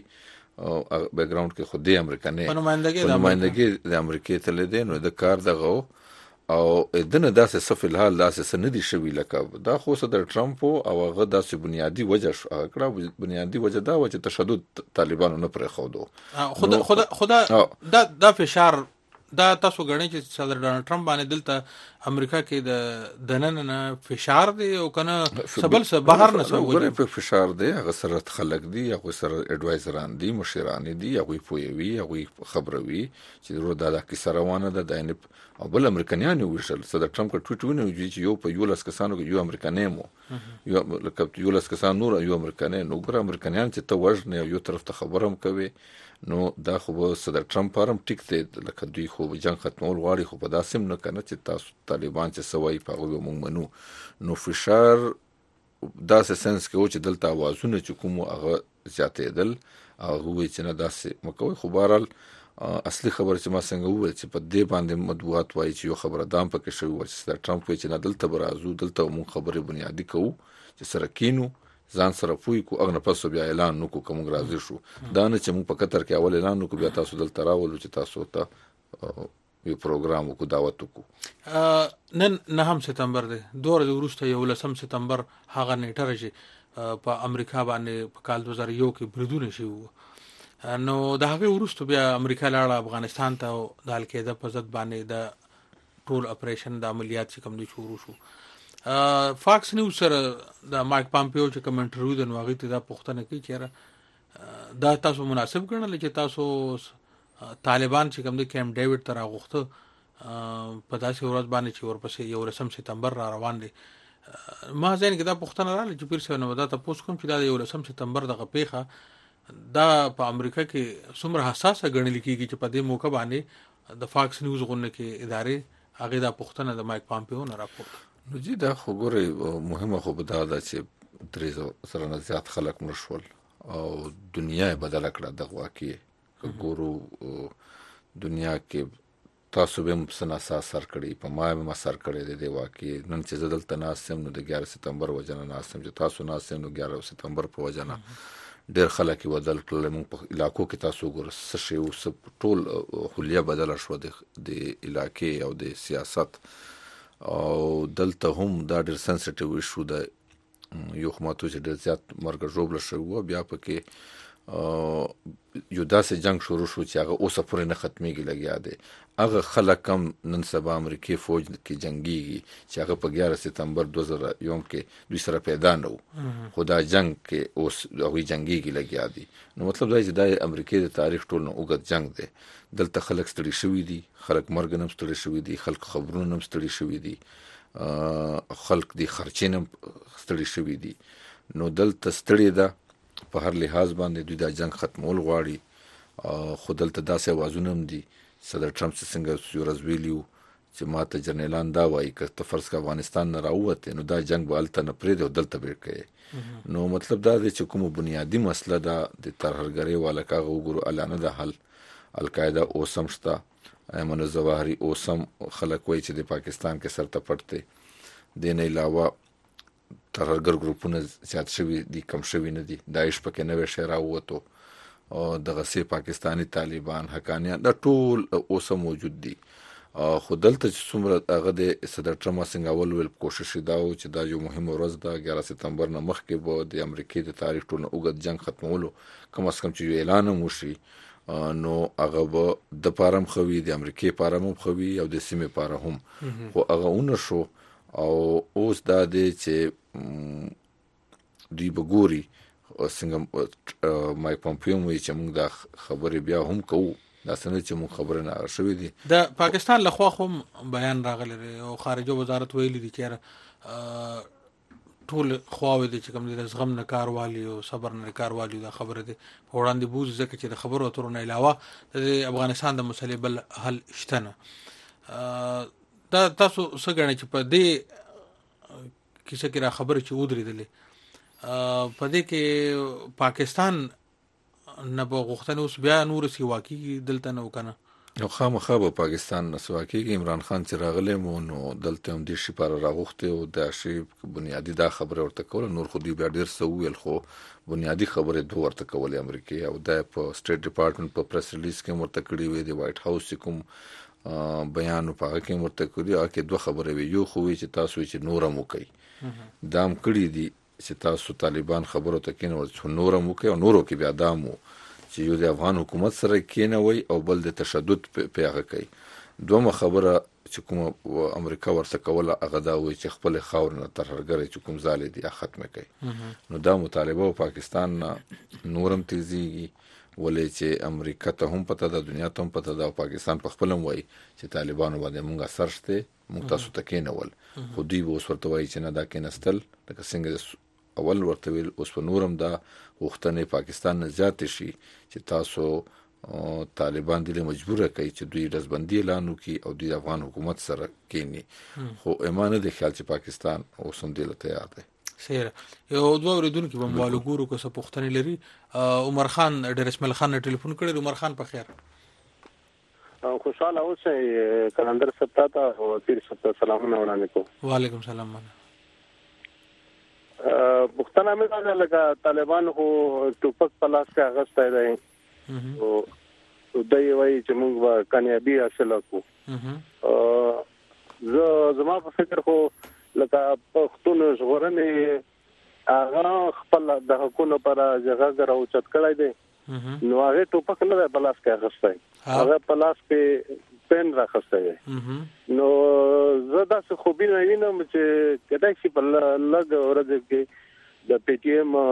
بیک گراوند کې خو د امریکانه نمائندګي د امریکای ته لیدي نو د کار دغه او دنه داسې صفل حال داسې سندي شوی لکه دا خو صدر ټرمپ او هغه داسې بنیادی وجه کړه بنیادی وجه دا و چې تشدد طالبانو نه پرې خودو خدا دا فشار دا تاسو غړنی چې صدر ډونالد ټرمپ باندې دلته امریکا کې د نن فشار دی او کنه سبل سره بهر نه سوي په فشار دی هغه سره خلک دی هغه سره اډوایزران دی مشران دی هغه پویوي هغه خبروي چې ورو دا کیسه روانه ده د او بل امریکایان ویل صدر ټرمپ کا ټویټ ونه چې یو په یولس کسانو کې یو امریکایان مو یو لکه یولس کسان نور یو امریکایان نو ګر امریکایان چې ته وژنه یو طرف ته خبرم کوي نو دا خو صدر ټرمپ هم ټیک دی لکه دوی خو جنگ ختمول غواړي خو په داسم نه کنه چې تاسو طالبان چې سوي په هغه مونږ منو نو فشار داسې سنس کې و چې دلته اوازونه چې کوم هغه زیاتېدل هغه وی چې نه داسې مکوې خو بهرحال اصلي خبره چې ما څنګه وویل چې په دې باندې مطبوعات وایي چې یو خبره دام پکې شوی و چې صدر ټرمپ وی چې نه دلته برازو دلته مونږ خبره بنیادی کوو چې سره کینو ځان سره پوي کو اغه نه پسو بیا اعلان نکو کوم راځي شو دا نه چې موږ په قطر کې اول اعلان نکو بیا تاسو دلته راولو چې تاسو ته یو پروګرام کو دعوت کو نن 9 سپتمبر دی دوه ورځې وروسته 11 سپتمبر هغه نیټه راځي په امریکا باندې په کال 2001 کې بریدونه شي نو دا هغه وروسته بیا امریکا لاړه افغانستان ته د القاعده په ضد باندې د ټول اپریشن د عملیات چې کوم دي شروع شو. فاکس نیوز سره د مایک پامپیو چې کوم انټرویو د نوغې ته دا پوښتنه کوي چې دا تاسو مناسب ګڼل چې تاسو طالبان چې کوم د کیمپ ډیوډ تر غوښته په داسې ورځ باندې چې ورپسې 11 سپتمبر را روان دي ما ځین کې دا پوښتنه رااله چې پیر څه نو دا تاسو کوم چې دا 11 سپتمبر دغه پیخه دا په امریکا کې څومره حساسه ګڼل کېږي چې په دې موقع باندې د فاکس نیوز غونډه کې ادارې هغه د پښتنه د مایک پامپیو نه راپورته نو جی دا خو ګوره مهمه خو به دا ده چې 300 سره نه زیات خلک مړ شول او دنیا یې بدله کړه دغه واقعې ګورو دنیا کې تاسو به مسنا اثر کړی په ما به اثر کړی دی واقعي نن چې زدل تناسم نو د 11 سپتمبر وجنه ناسم چې تاسو ناسم نو 11 سپتمبر په وجنه ډېر خلک بدل کړل موږ په علاقو کې تاسو ګور سشي او سب ټول حلیه بدل شو د علاقې او د سیاست او دلته هم دا ډېر سنسټیو ایشو ده یو خماتو چې ډېر زیات مرګ جوړل شو بیا پکې یو داسې جنگ شروع شو چې هغه اوسه پورې نه ختميږي لګیا دی هغه خلک هم نن سبا امریکای فوج کې جنگيږي چې هغه په 11 سپتمبر 2001 کې دوی سره پیدا نه وو خدا جنگ کې اوس هغه جنگيږي لګیا دي نو مطلب دا چې د امریکای د تاریخ ټول نه اوږد جنگ دی دلته خلک ستړي شوي دي خلک مرګ نه ستړي شوي دي خلک خبرونه نه ستړي شوي دي خلک دي خرچینم ستړي شوي دي نو دلته ستړي ده په هر لحاظ باندې دوی دا جنگ ختمول غواړي خو دلته داسې اوازونه هم دي صدر ټرمپ څنګه یو ورځ ویلي چې ماته جنرالان دا وایي که ته فرض که افغانستان نه راووتې نو دا جنگ به هلته نه پرېږدي او دلته به یې کوې نو مطلب دا دی چې کومه بنیادي مسله ده د ترهګرۍ والا که هغه وګورو اعلانه ده حل القاعده اوس هم شته ایمن الظواهري اوس هم خلک وایي چې د پاکستان کې سرته پټ دی دې نه علاوه ترهګر ګروپونه زیات شوي دي کم شوي نه دي داعش پکې نوې شی راووتو او دغه سي پاکستانی طالبان حقانیان دا ټول اوسه موجود دي خو دلته چې څومره هغه د صدر ټرمپ څنګه اول ویل کوشش دا و چې دا یو مهم ورځ ده 11 سپتمبر نه مخکې به د امریکای د تاریخ ټول اوږد جنگ ختمولو کم از کم چې اعلان وشي نو هغه به د پارم خوي د امریکای پارم خوي او د سیمې پاره هم خو هغه اون شو او اوس دا دی چې دوی بګوري څنګه مایک پامپیو وایي چې موږ دا خبرې بیا هم کوو دا څنګه چې موږ خبره نه شوې دي د پاکستان لخوا هم بیان راغلی او خارجه وزارت ویلي دي چې ټول خواوې دي چې کوم دي زغم نه کاروالي او صبر نه کاروالي دا خبره دي په وړاندې بوز ځکه چې د خبرو اترو نه علاوه د افغانستان د مسلې بل حل شته نه دا تاسو څه غواړئ چې په دې کیسه کې را خبره چې ودرېدلې په دې کې پاکستان نه به غوښتنه اوس بیا نور سی واقعي دلته نه وکنه نو خامخا به پاکستان نه سواکیږي عمران خان چې راغلی مو نو دلته هم دې شي پر راغوخته او د شی بنیادی دا خبره ورته کول نور خو دې بیا ډیر سوویل خو بنیادی خبره دوه ورته کول امریکای او د سټیټ ډپارټمنټ په پریس ریلیز کې مرته کړی وی دی وایټ هاوس کوم بیان په هغه کې مرته کړی او کې دوه خبره وی یو خو چې تاسو چې نورم وکي دام کړی دي چې تاسو طالبان خبرو ته کینو چې نورم وکي او نورو کې بیا دامو چې یو د افغان حکومت سره کینوي او بل د تشدد په هغه کوي دومره خبره چې کوم امریکا ورته کوله هغه دا وایي چې خپل خاور نه ترهګر چې کوم ځاله دي ختمه کوي نو دا مطالبه پاکستان نورم تیزیږي ولې چې امریکا ته هم پته ده دنیا ته هم پته ده او پاکستان په خپل هم وایي چې طالبانو باندې مونږه اثر شته مونږ تاسو ته کېنول خو دوی به اوس ورته وایي چې نه دا کېنستل لکه څنګه اول ورته ویل اوس په نورم دا غوښتنې پاکستان نه زیات شي چې تاسو طالبان دې مجبور کوي چې دوی رزبندي اعلان وکړي او دوی افغان حکومت سره کېني خو ایمانه د خیال چې پاکستان اوس هم دې ته تیار دی سیر یو دوه ورېدونکو په موالو ګورو کو څه پوښتنې لري عمر خان ډېر اسماعیل خان ټلیفون کړی عمر خان په خیر خوشاله اوسئ کلندر سپتا ته او تیر سپتا سلامونه وړاندې کوم وعلیکم السلام پښتنه مې دا لکه طالبان خو ټوپک په لاس کې اغستی دی او دوی وایي چې موږ به کامیابي حاصله کړو زما په فکر خو لکه پښتون ژغورنې هغه خپل د حقونو پر ځای راوچت کړی دی نو هغه ټوپک نه دی په لاس کې اغستی هغه په لاس کې پین راخستی دی نو زه داسې خوبي نه وینم چې کدای شي په لږ ورځ کې د پی ټی ایم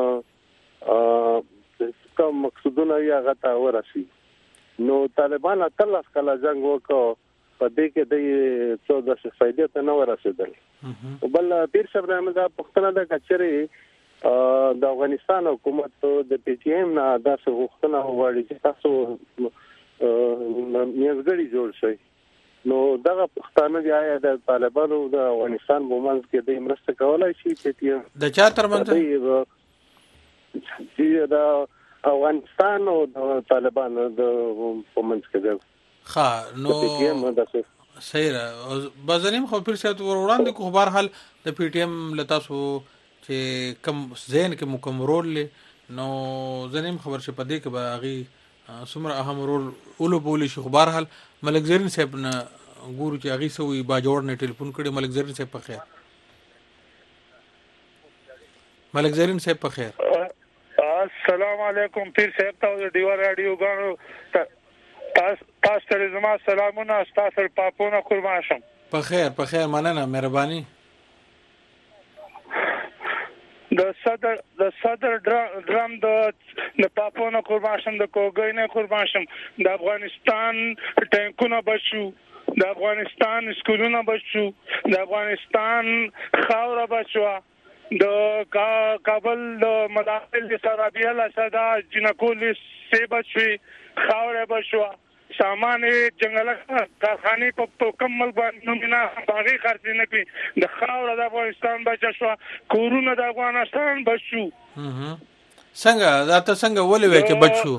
کوم مقصودونه یې هغه ته ورسي نو طالبان اتلس کله جنگ وکړ په دې کې د څو د فائدې ته نه ورسېدل بل پیر صاحب رحمه الله پښتنه د کچري د افغانستان حکومت د پی ټی ایم نه داسې غوښتنه وغواړي چې تاسو میانځګړي جوړ شئ. نو دغه پښتانه دی آیا د طالبانو د افغانستان په منځ کې د مرسته کولای شي پی ټی ایم د چا ترمنځ چې د افغانستان او د طالبانو د په منځ کې ده؟ ها نو صحیح را بازنیم خو پر سات وړاندې کو بهر حال د پی ټی ایم لتاسو چې کم زین کې مکم رول نو زنیم خبر شه پدې کې باغی څومره اهم رول اولو بولی شو. بهر حال ملک زرین صاحب نه ګورو چې هغه سوې با جوړ نه ټلیفون کړي. ملک زرین صاحب په خیر. ملک زرین صاحب په خیر. السلام علیکم پیر صاحب ته دیوار رادیو غانو تاسو ته زما سلامونه تاسو پاپونه قربان شم. په خیر مننه مهرباني. د صدر ډرام د پاپونه قربان شم د کوګۍ نه قربان شم. د افغانستان ټانکونه بچو د افغانستان سکولونه بچو د افغانستان خاوره بچو د کابل د مداخل سرابیه لسدا جنکول سی بچوي خاوره بچو سامان جنگل کارخانه په کمل باندې نومینا باغی خرڅ نه کړي. د خاوره د افغانستان بچو کورونه د افغانستان بچو. څنګه دا ته څنګه ولې وای چې بچو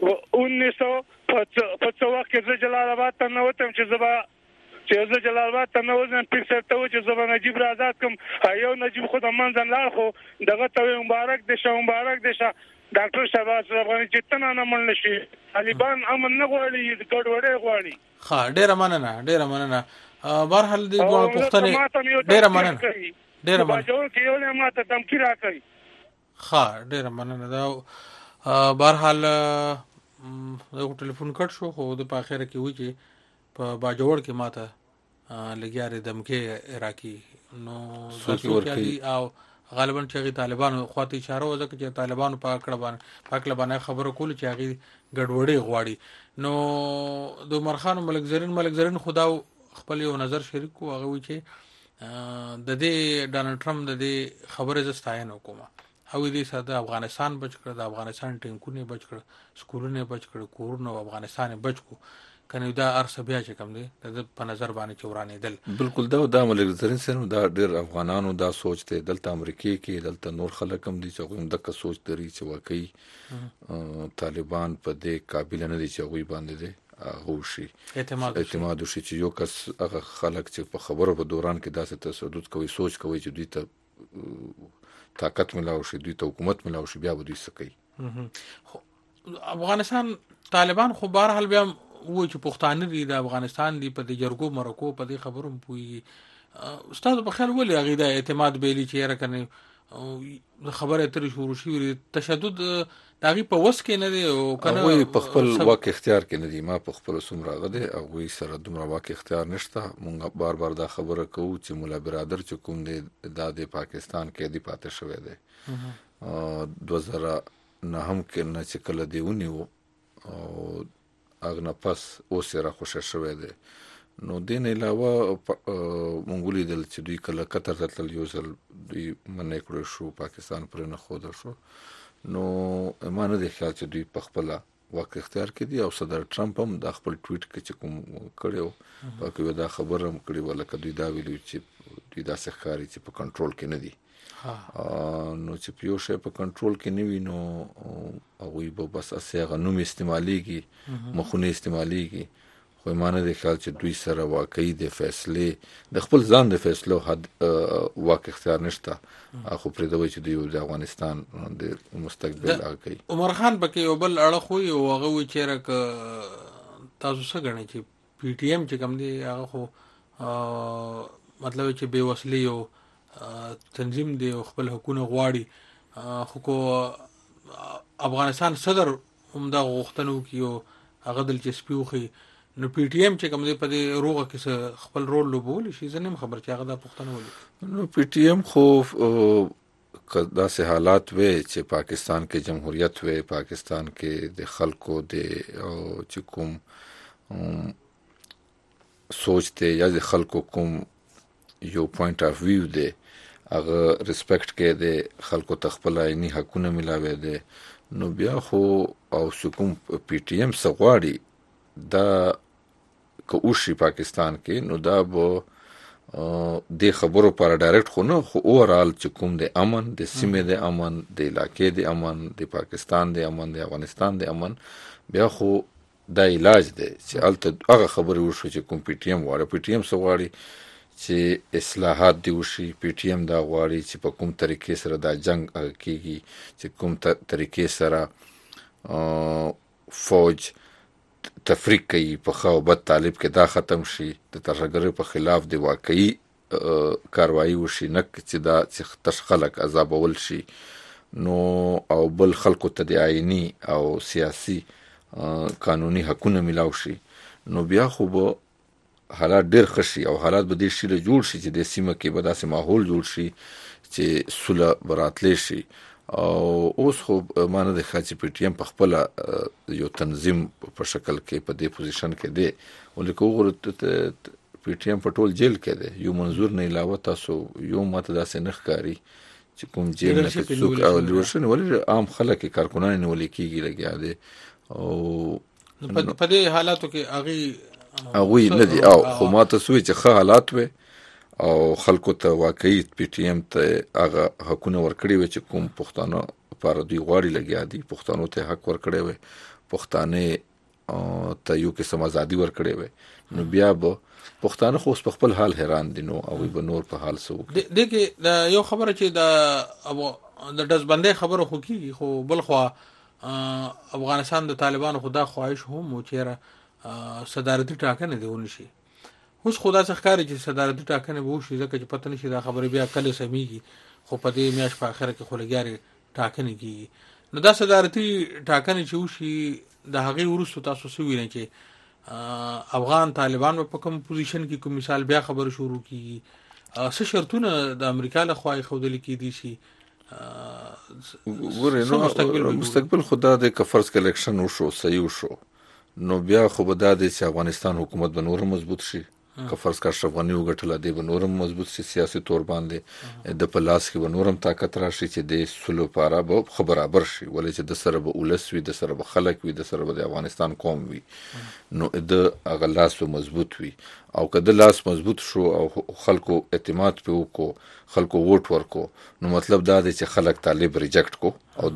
1950 کې جلال آباد ته نو تم چې جلال آباد ته نو ځم پیر سره ته چې زبر نجیب آزاد کوم یو نجیب خود منځن لار خو دغه ته مبارک دي ډاکټر شهباز افغاني چې تنه نه مړ نشي طالبان امن نه غواړي ګډوډي غواړي. ها ډیره مننه بهر حال دې دوه پښتنې ډیره مننه جوړ کې یو نه ماته دمکی راکړي. ها ډیره مننه دا بهر حال یو ټلیفون کټ شو خو د په اخر کې وی چې په باجوړ کې ماته لګیارې دمکی راکې نو څوکي او غالبا چې طالبانو خواته اشاره وکړه چې طالبانو په کړه باندې خبرو کول چې هغه ګډوډي غواړي. نو د مرخان ملک زرین خدا خپل یو نظر شریک کو هغه وی چې د دې ډانلډ ټرمپ د دې خبره زستاینه وکړه او دې ساده افغانستان بچ کړ د افغانستان ټینکونه بچ کړ سکولونه بچ کړ کورونه افغانستان بچ کو کنه دا ارسه بیا چې کم دی د په نظر باندې چورانې دل بالکل دا ملک زرین سره دا ډېر افغانانو دا سوچ ته دلته امریکای کې دلته نور خلک هم دي چې هم دغه سوچ لري چې واقعي طالبان په دې قابل نه دي چې وي باندې دي غوشي اعتماد وشي چې یو کس هغه خلک چې په خبرو په دوران کې داسې تسدد کوي سوچ کوي چې دوی ته طاقت ملاوي شي دوی ته حکومت ملاوي شي بیا به دوی سکی. افغانستان طالبان خو بهر حال بیا و چې پښتانه دي د افغانستان دی په جرګو مرکو په دې خبرو پوي استاد په خیال ولې هغه د اعتماد بیلی چې را کنه خبره تر شروع شي تشدد داغي په وس کې نه دی او کنه وي په خپل واک اختیار کې نه دی ما په خپل سمره غده او وي سره دومره واک اختیار نشته مونږ بار دا خبره کوو چې مولا برادر چې کوم دی د پاکستان کې دی پاتې شوی دی 2009 کې نه چې کله دیونی وو او اغه پس اوس را خوشی شوی دی. نو دین علاوه مونږولې دل چې دوی کله قطر ته تل یو ځل دوی منې کړو شو پاکستان پر نه خود شو نو ایمان دې خیال چې دوی په خپل واک اختیار کړي او صدر ټرمپ هم د خپل ټویټ کې چې کوم کړو پکې دا خبره هم کړې ولکه دوی دا ویلو چې دوی دا ښکاری چې په کنټرول کې نه دي نو چې پیو شي په کنټرول کې نه وي نو هغه به بس اسه غنوم استعماليږي مخونه استعماليږي خو ایمانه د خیال چې دوی سره واقعي د فیصله د خپل ځان د فیصلو حد واقع اختیار نشته خو پرې دوی چې د افغانستان د مستقبل اګي. عمر خان پکې یو بل اړه خو یو هغه و چې رک تاسو څه غنئ چې پی ټی ایم چې کوم دی هغه خو مطلب چې بے وسلی او تنظیم دی خپل حکومت غواړي خو کو افغانستان صدر عمده غوښتنو کیو هغه دل چې سپیوخي نو پی ټی ایم چې کوم دی په دې روغه کې خپل رول لوبول شي زنه خبر چې هغه د پښتنو ولې نو پی ټی ایم خو داسې حالات وې چې پاکستان کې جمهوریت وې پاکستان کې د خلکو د چې کوم سوچ ته یا د خلکو کوم یو پوینټ اف ویو دی هغه ریسپیکټ کې د خلکو تخپل عیني حقونه ملاوي دي نو بیا خو او سکوم پی ټی ایم سغواړي دا کوشي پاکستان کې نو دا به د خبرو پر ډایرکټ خو نه خو اورال چې کوم د امن د سیمې د امن د علاقې د امن د پاکستان د امن د افغانستان د امن بیا خو دا علاج دی چې الته هغه خبرې وشو چې کوم پی ټی ایم واړه پی ټی ایم سغواړي چې اصلاحات دی وشي پی ټی ایم دا غواړي چې په کوم طریقې سره دا جنگ کیږي چې کوم طریقې سره فوج تفریق کوي په خو بد طالب کې دا ختم شي د ترهګرۍ په خلاف دی واقعي کاروایی وشي نه چې دا چې خلک عذابول شي نو او بل خلکو ته د عیني او سیاسي قانوني حقونه ملاو شي نو بیا خو به حالات ډېر خشي او حالات به دې شي له جوړ شي چې د سیمه کې به داسې ماحول جوړ شي چې صلح براتلې شي او اوس خو مانه د خاص پی ټی ایم په خپل یو تنظیم په شکل کې په دې پوزیشن کې دی ولیکو غوړ پی ټی ایم په ټول جیل کې دی یو منظور نه علاوه تاسو یو ماته داسې نخکاری چې کوم جیل نه څوک او لورشن ولې عام خلک کارکونان نه ولیکيږي لګیا دي او په دې حالاتو کې هغه نه دي او خو ماته سوي چې ښه حالات وي او خلکو ته واقعي پی ټی ایم ته هغه حقونه ورکړي وي چې کوم پښتانه پر دوی غواړي لګیا دي پښتنو ته حق ورکړي وي پښتانه ته یو قسم ازادي ورکړي وي نو بیا به پښتانه خو په خپل حال حیران دي نو او به نور په حال سو دغه یو خبره چې د دزبندې خبره خو کیږي خو بل خو افغانستان د طالبانو خدا خواهش هم چیرې صدارتي ټاکنه دیونه شي اوس خدا څخه ښکاري چې صدارتي ټاکنه به وشي ځکه چې پته نشي دا خبره بیا کله سميږي خو په دې میاش په اخر کې خلګاري ټاکنه کیږي نو دا صدارتي ټاکنه چې وشي د هغه ورسته تاسو سوي نه چې افغان طالبان په کوم پوزیشن کې کوم مثال بیا خبره شروع کیږي څه شرطونه د امریکا له خوا خودل کې دي شي ګوره نو مستقبل خدا د کفرز کلیکشن وشو صحیح وشو نو بیا خو به د افغانستان حکومت به نور مضبوط شي کفرز کا افغاني وګټل دی به نورم مضبوط شي سیاسي تور باندې د پلاس کې به نورم طاقت راشي چې د سلو پاره به خبرابر شي ولې چې د سره به ولس وي د سره به خلک وي د سره به د افغانستان قوم وي نو د اغلاس مضبوط وي او کله لاس مضبوط شو او خلکو اعتماد په وکړو خلکو ووټ ورکو نو مطلب دا دی چې خلک طالب ریجیکټ کو او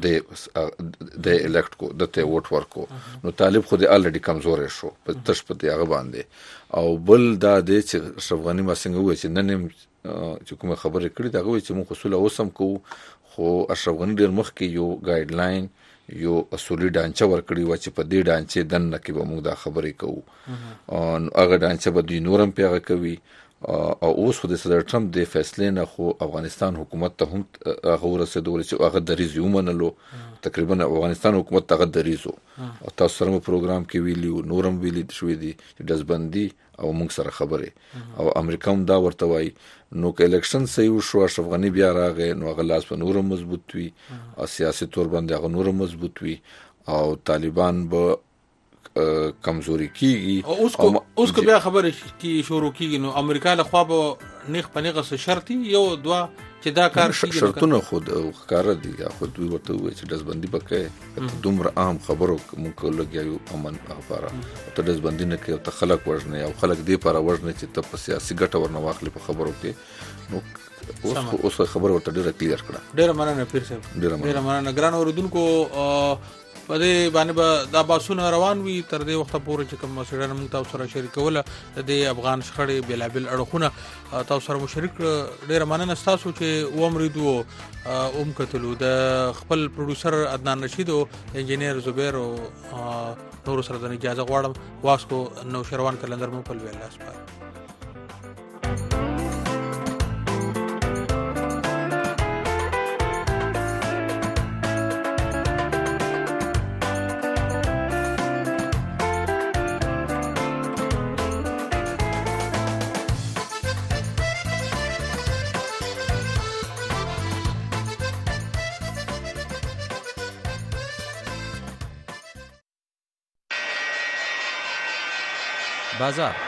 د الکټ کو دته ووټ ورکو نو طالب خو د الریډي کمزور شو په تش په دی هغه باندې او بل دا دی چې افغاني ما څنګه وای چې نن چې کومه خبره کړې دا وای چې موږ اصول اوسم کو خو اشرفغانی ډیر مخ کې یو ګایډ لاین یو اصولي ډانچه ورکړی و چې په دې ډانچه دنه کې به موږ دا خبرې کوو او هغه ډانچه به دوی نورم پیغه کوي او اوس خو د صدر ټرمپ د فیصلې نه خو افغانستان حکومت ته هم هغه ورسېدل چې هغه دریز ومنلو تقریبا افغانستان حکومت ته دریزو او تاسو سره پروګرام کې ویلیو نورم ویلي شوې دي چې دزبندي او موږ سره خبره او امریکا هم دا ورته وای نو که الیکشن صحیح شو افغاني بیا راغې نو هغه لاس په نورم مضبوط وي او سیاسي تور باندې هغه نورم مضبوط وي او طالبان به کمزوري کیږي اوس کو بیا خبره کی شروع کیږي نو امریکا له خوا به نیخ پنیغه شرطي یو دوا چې دا کار شي شرطونه خود کار دي خود دوی ورته وي چې دزبندي پکې دومره اهم خبرو مونږ لګیو امن لپاره ته دزبندي نه کوي ته خلک ورنه او خلک دی پر ورنه چې ته په سیاسي ګټه ورنه واخلي په خبرو کې نو اوس خبر ورته ډیره کلیر کړه ډیره مننه پیر صاحب ډیره مننه ګران اوردونکو په دې باندې به دا باسونه روان وي تر دې وخت پورې چې کوم مسله موږ تاسو سره شریکوله د افغان شخړې بلابل اړخونه تاسو سره مشارک ډیر مننه تاسو چې ومریدو کتلو د خپل پروډوسر عدنان رشید او انجینیر زبیر او نور سره د اجازه غواړم واسکو نو شروان کلندر مو په ویل اسپار بازار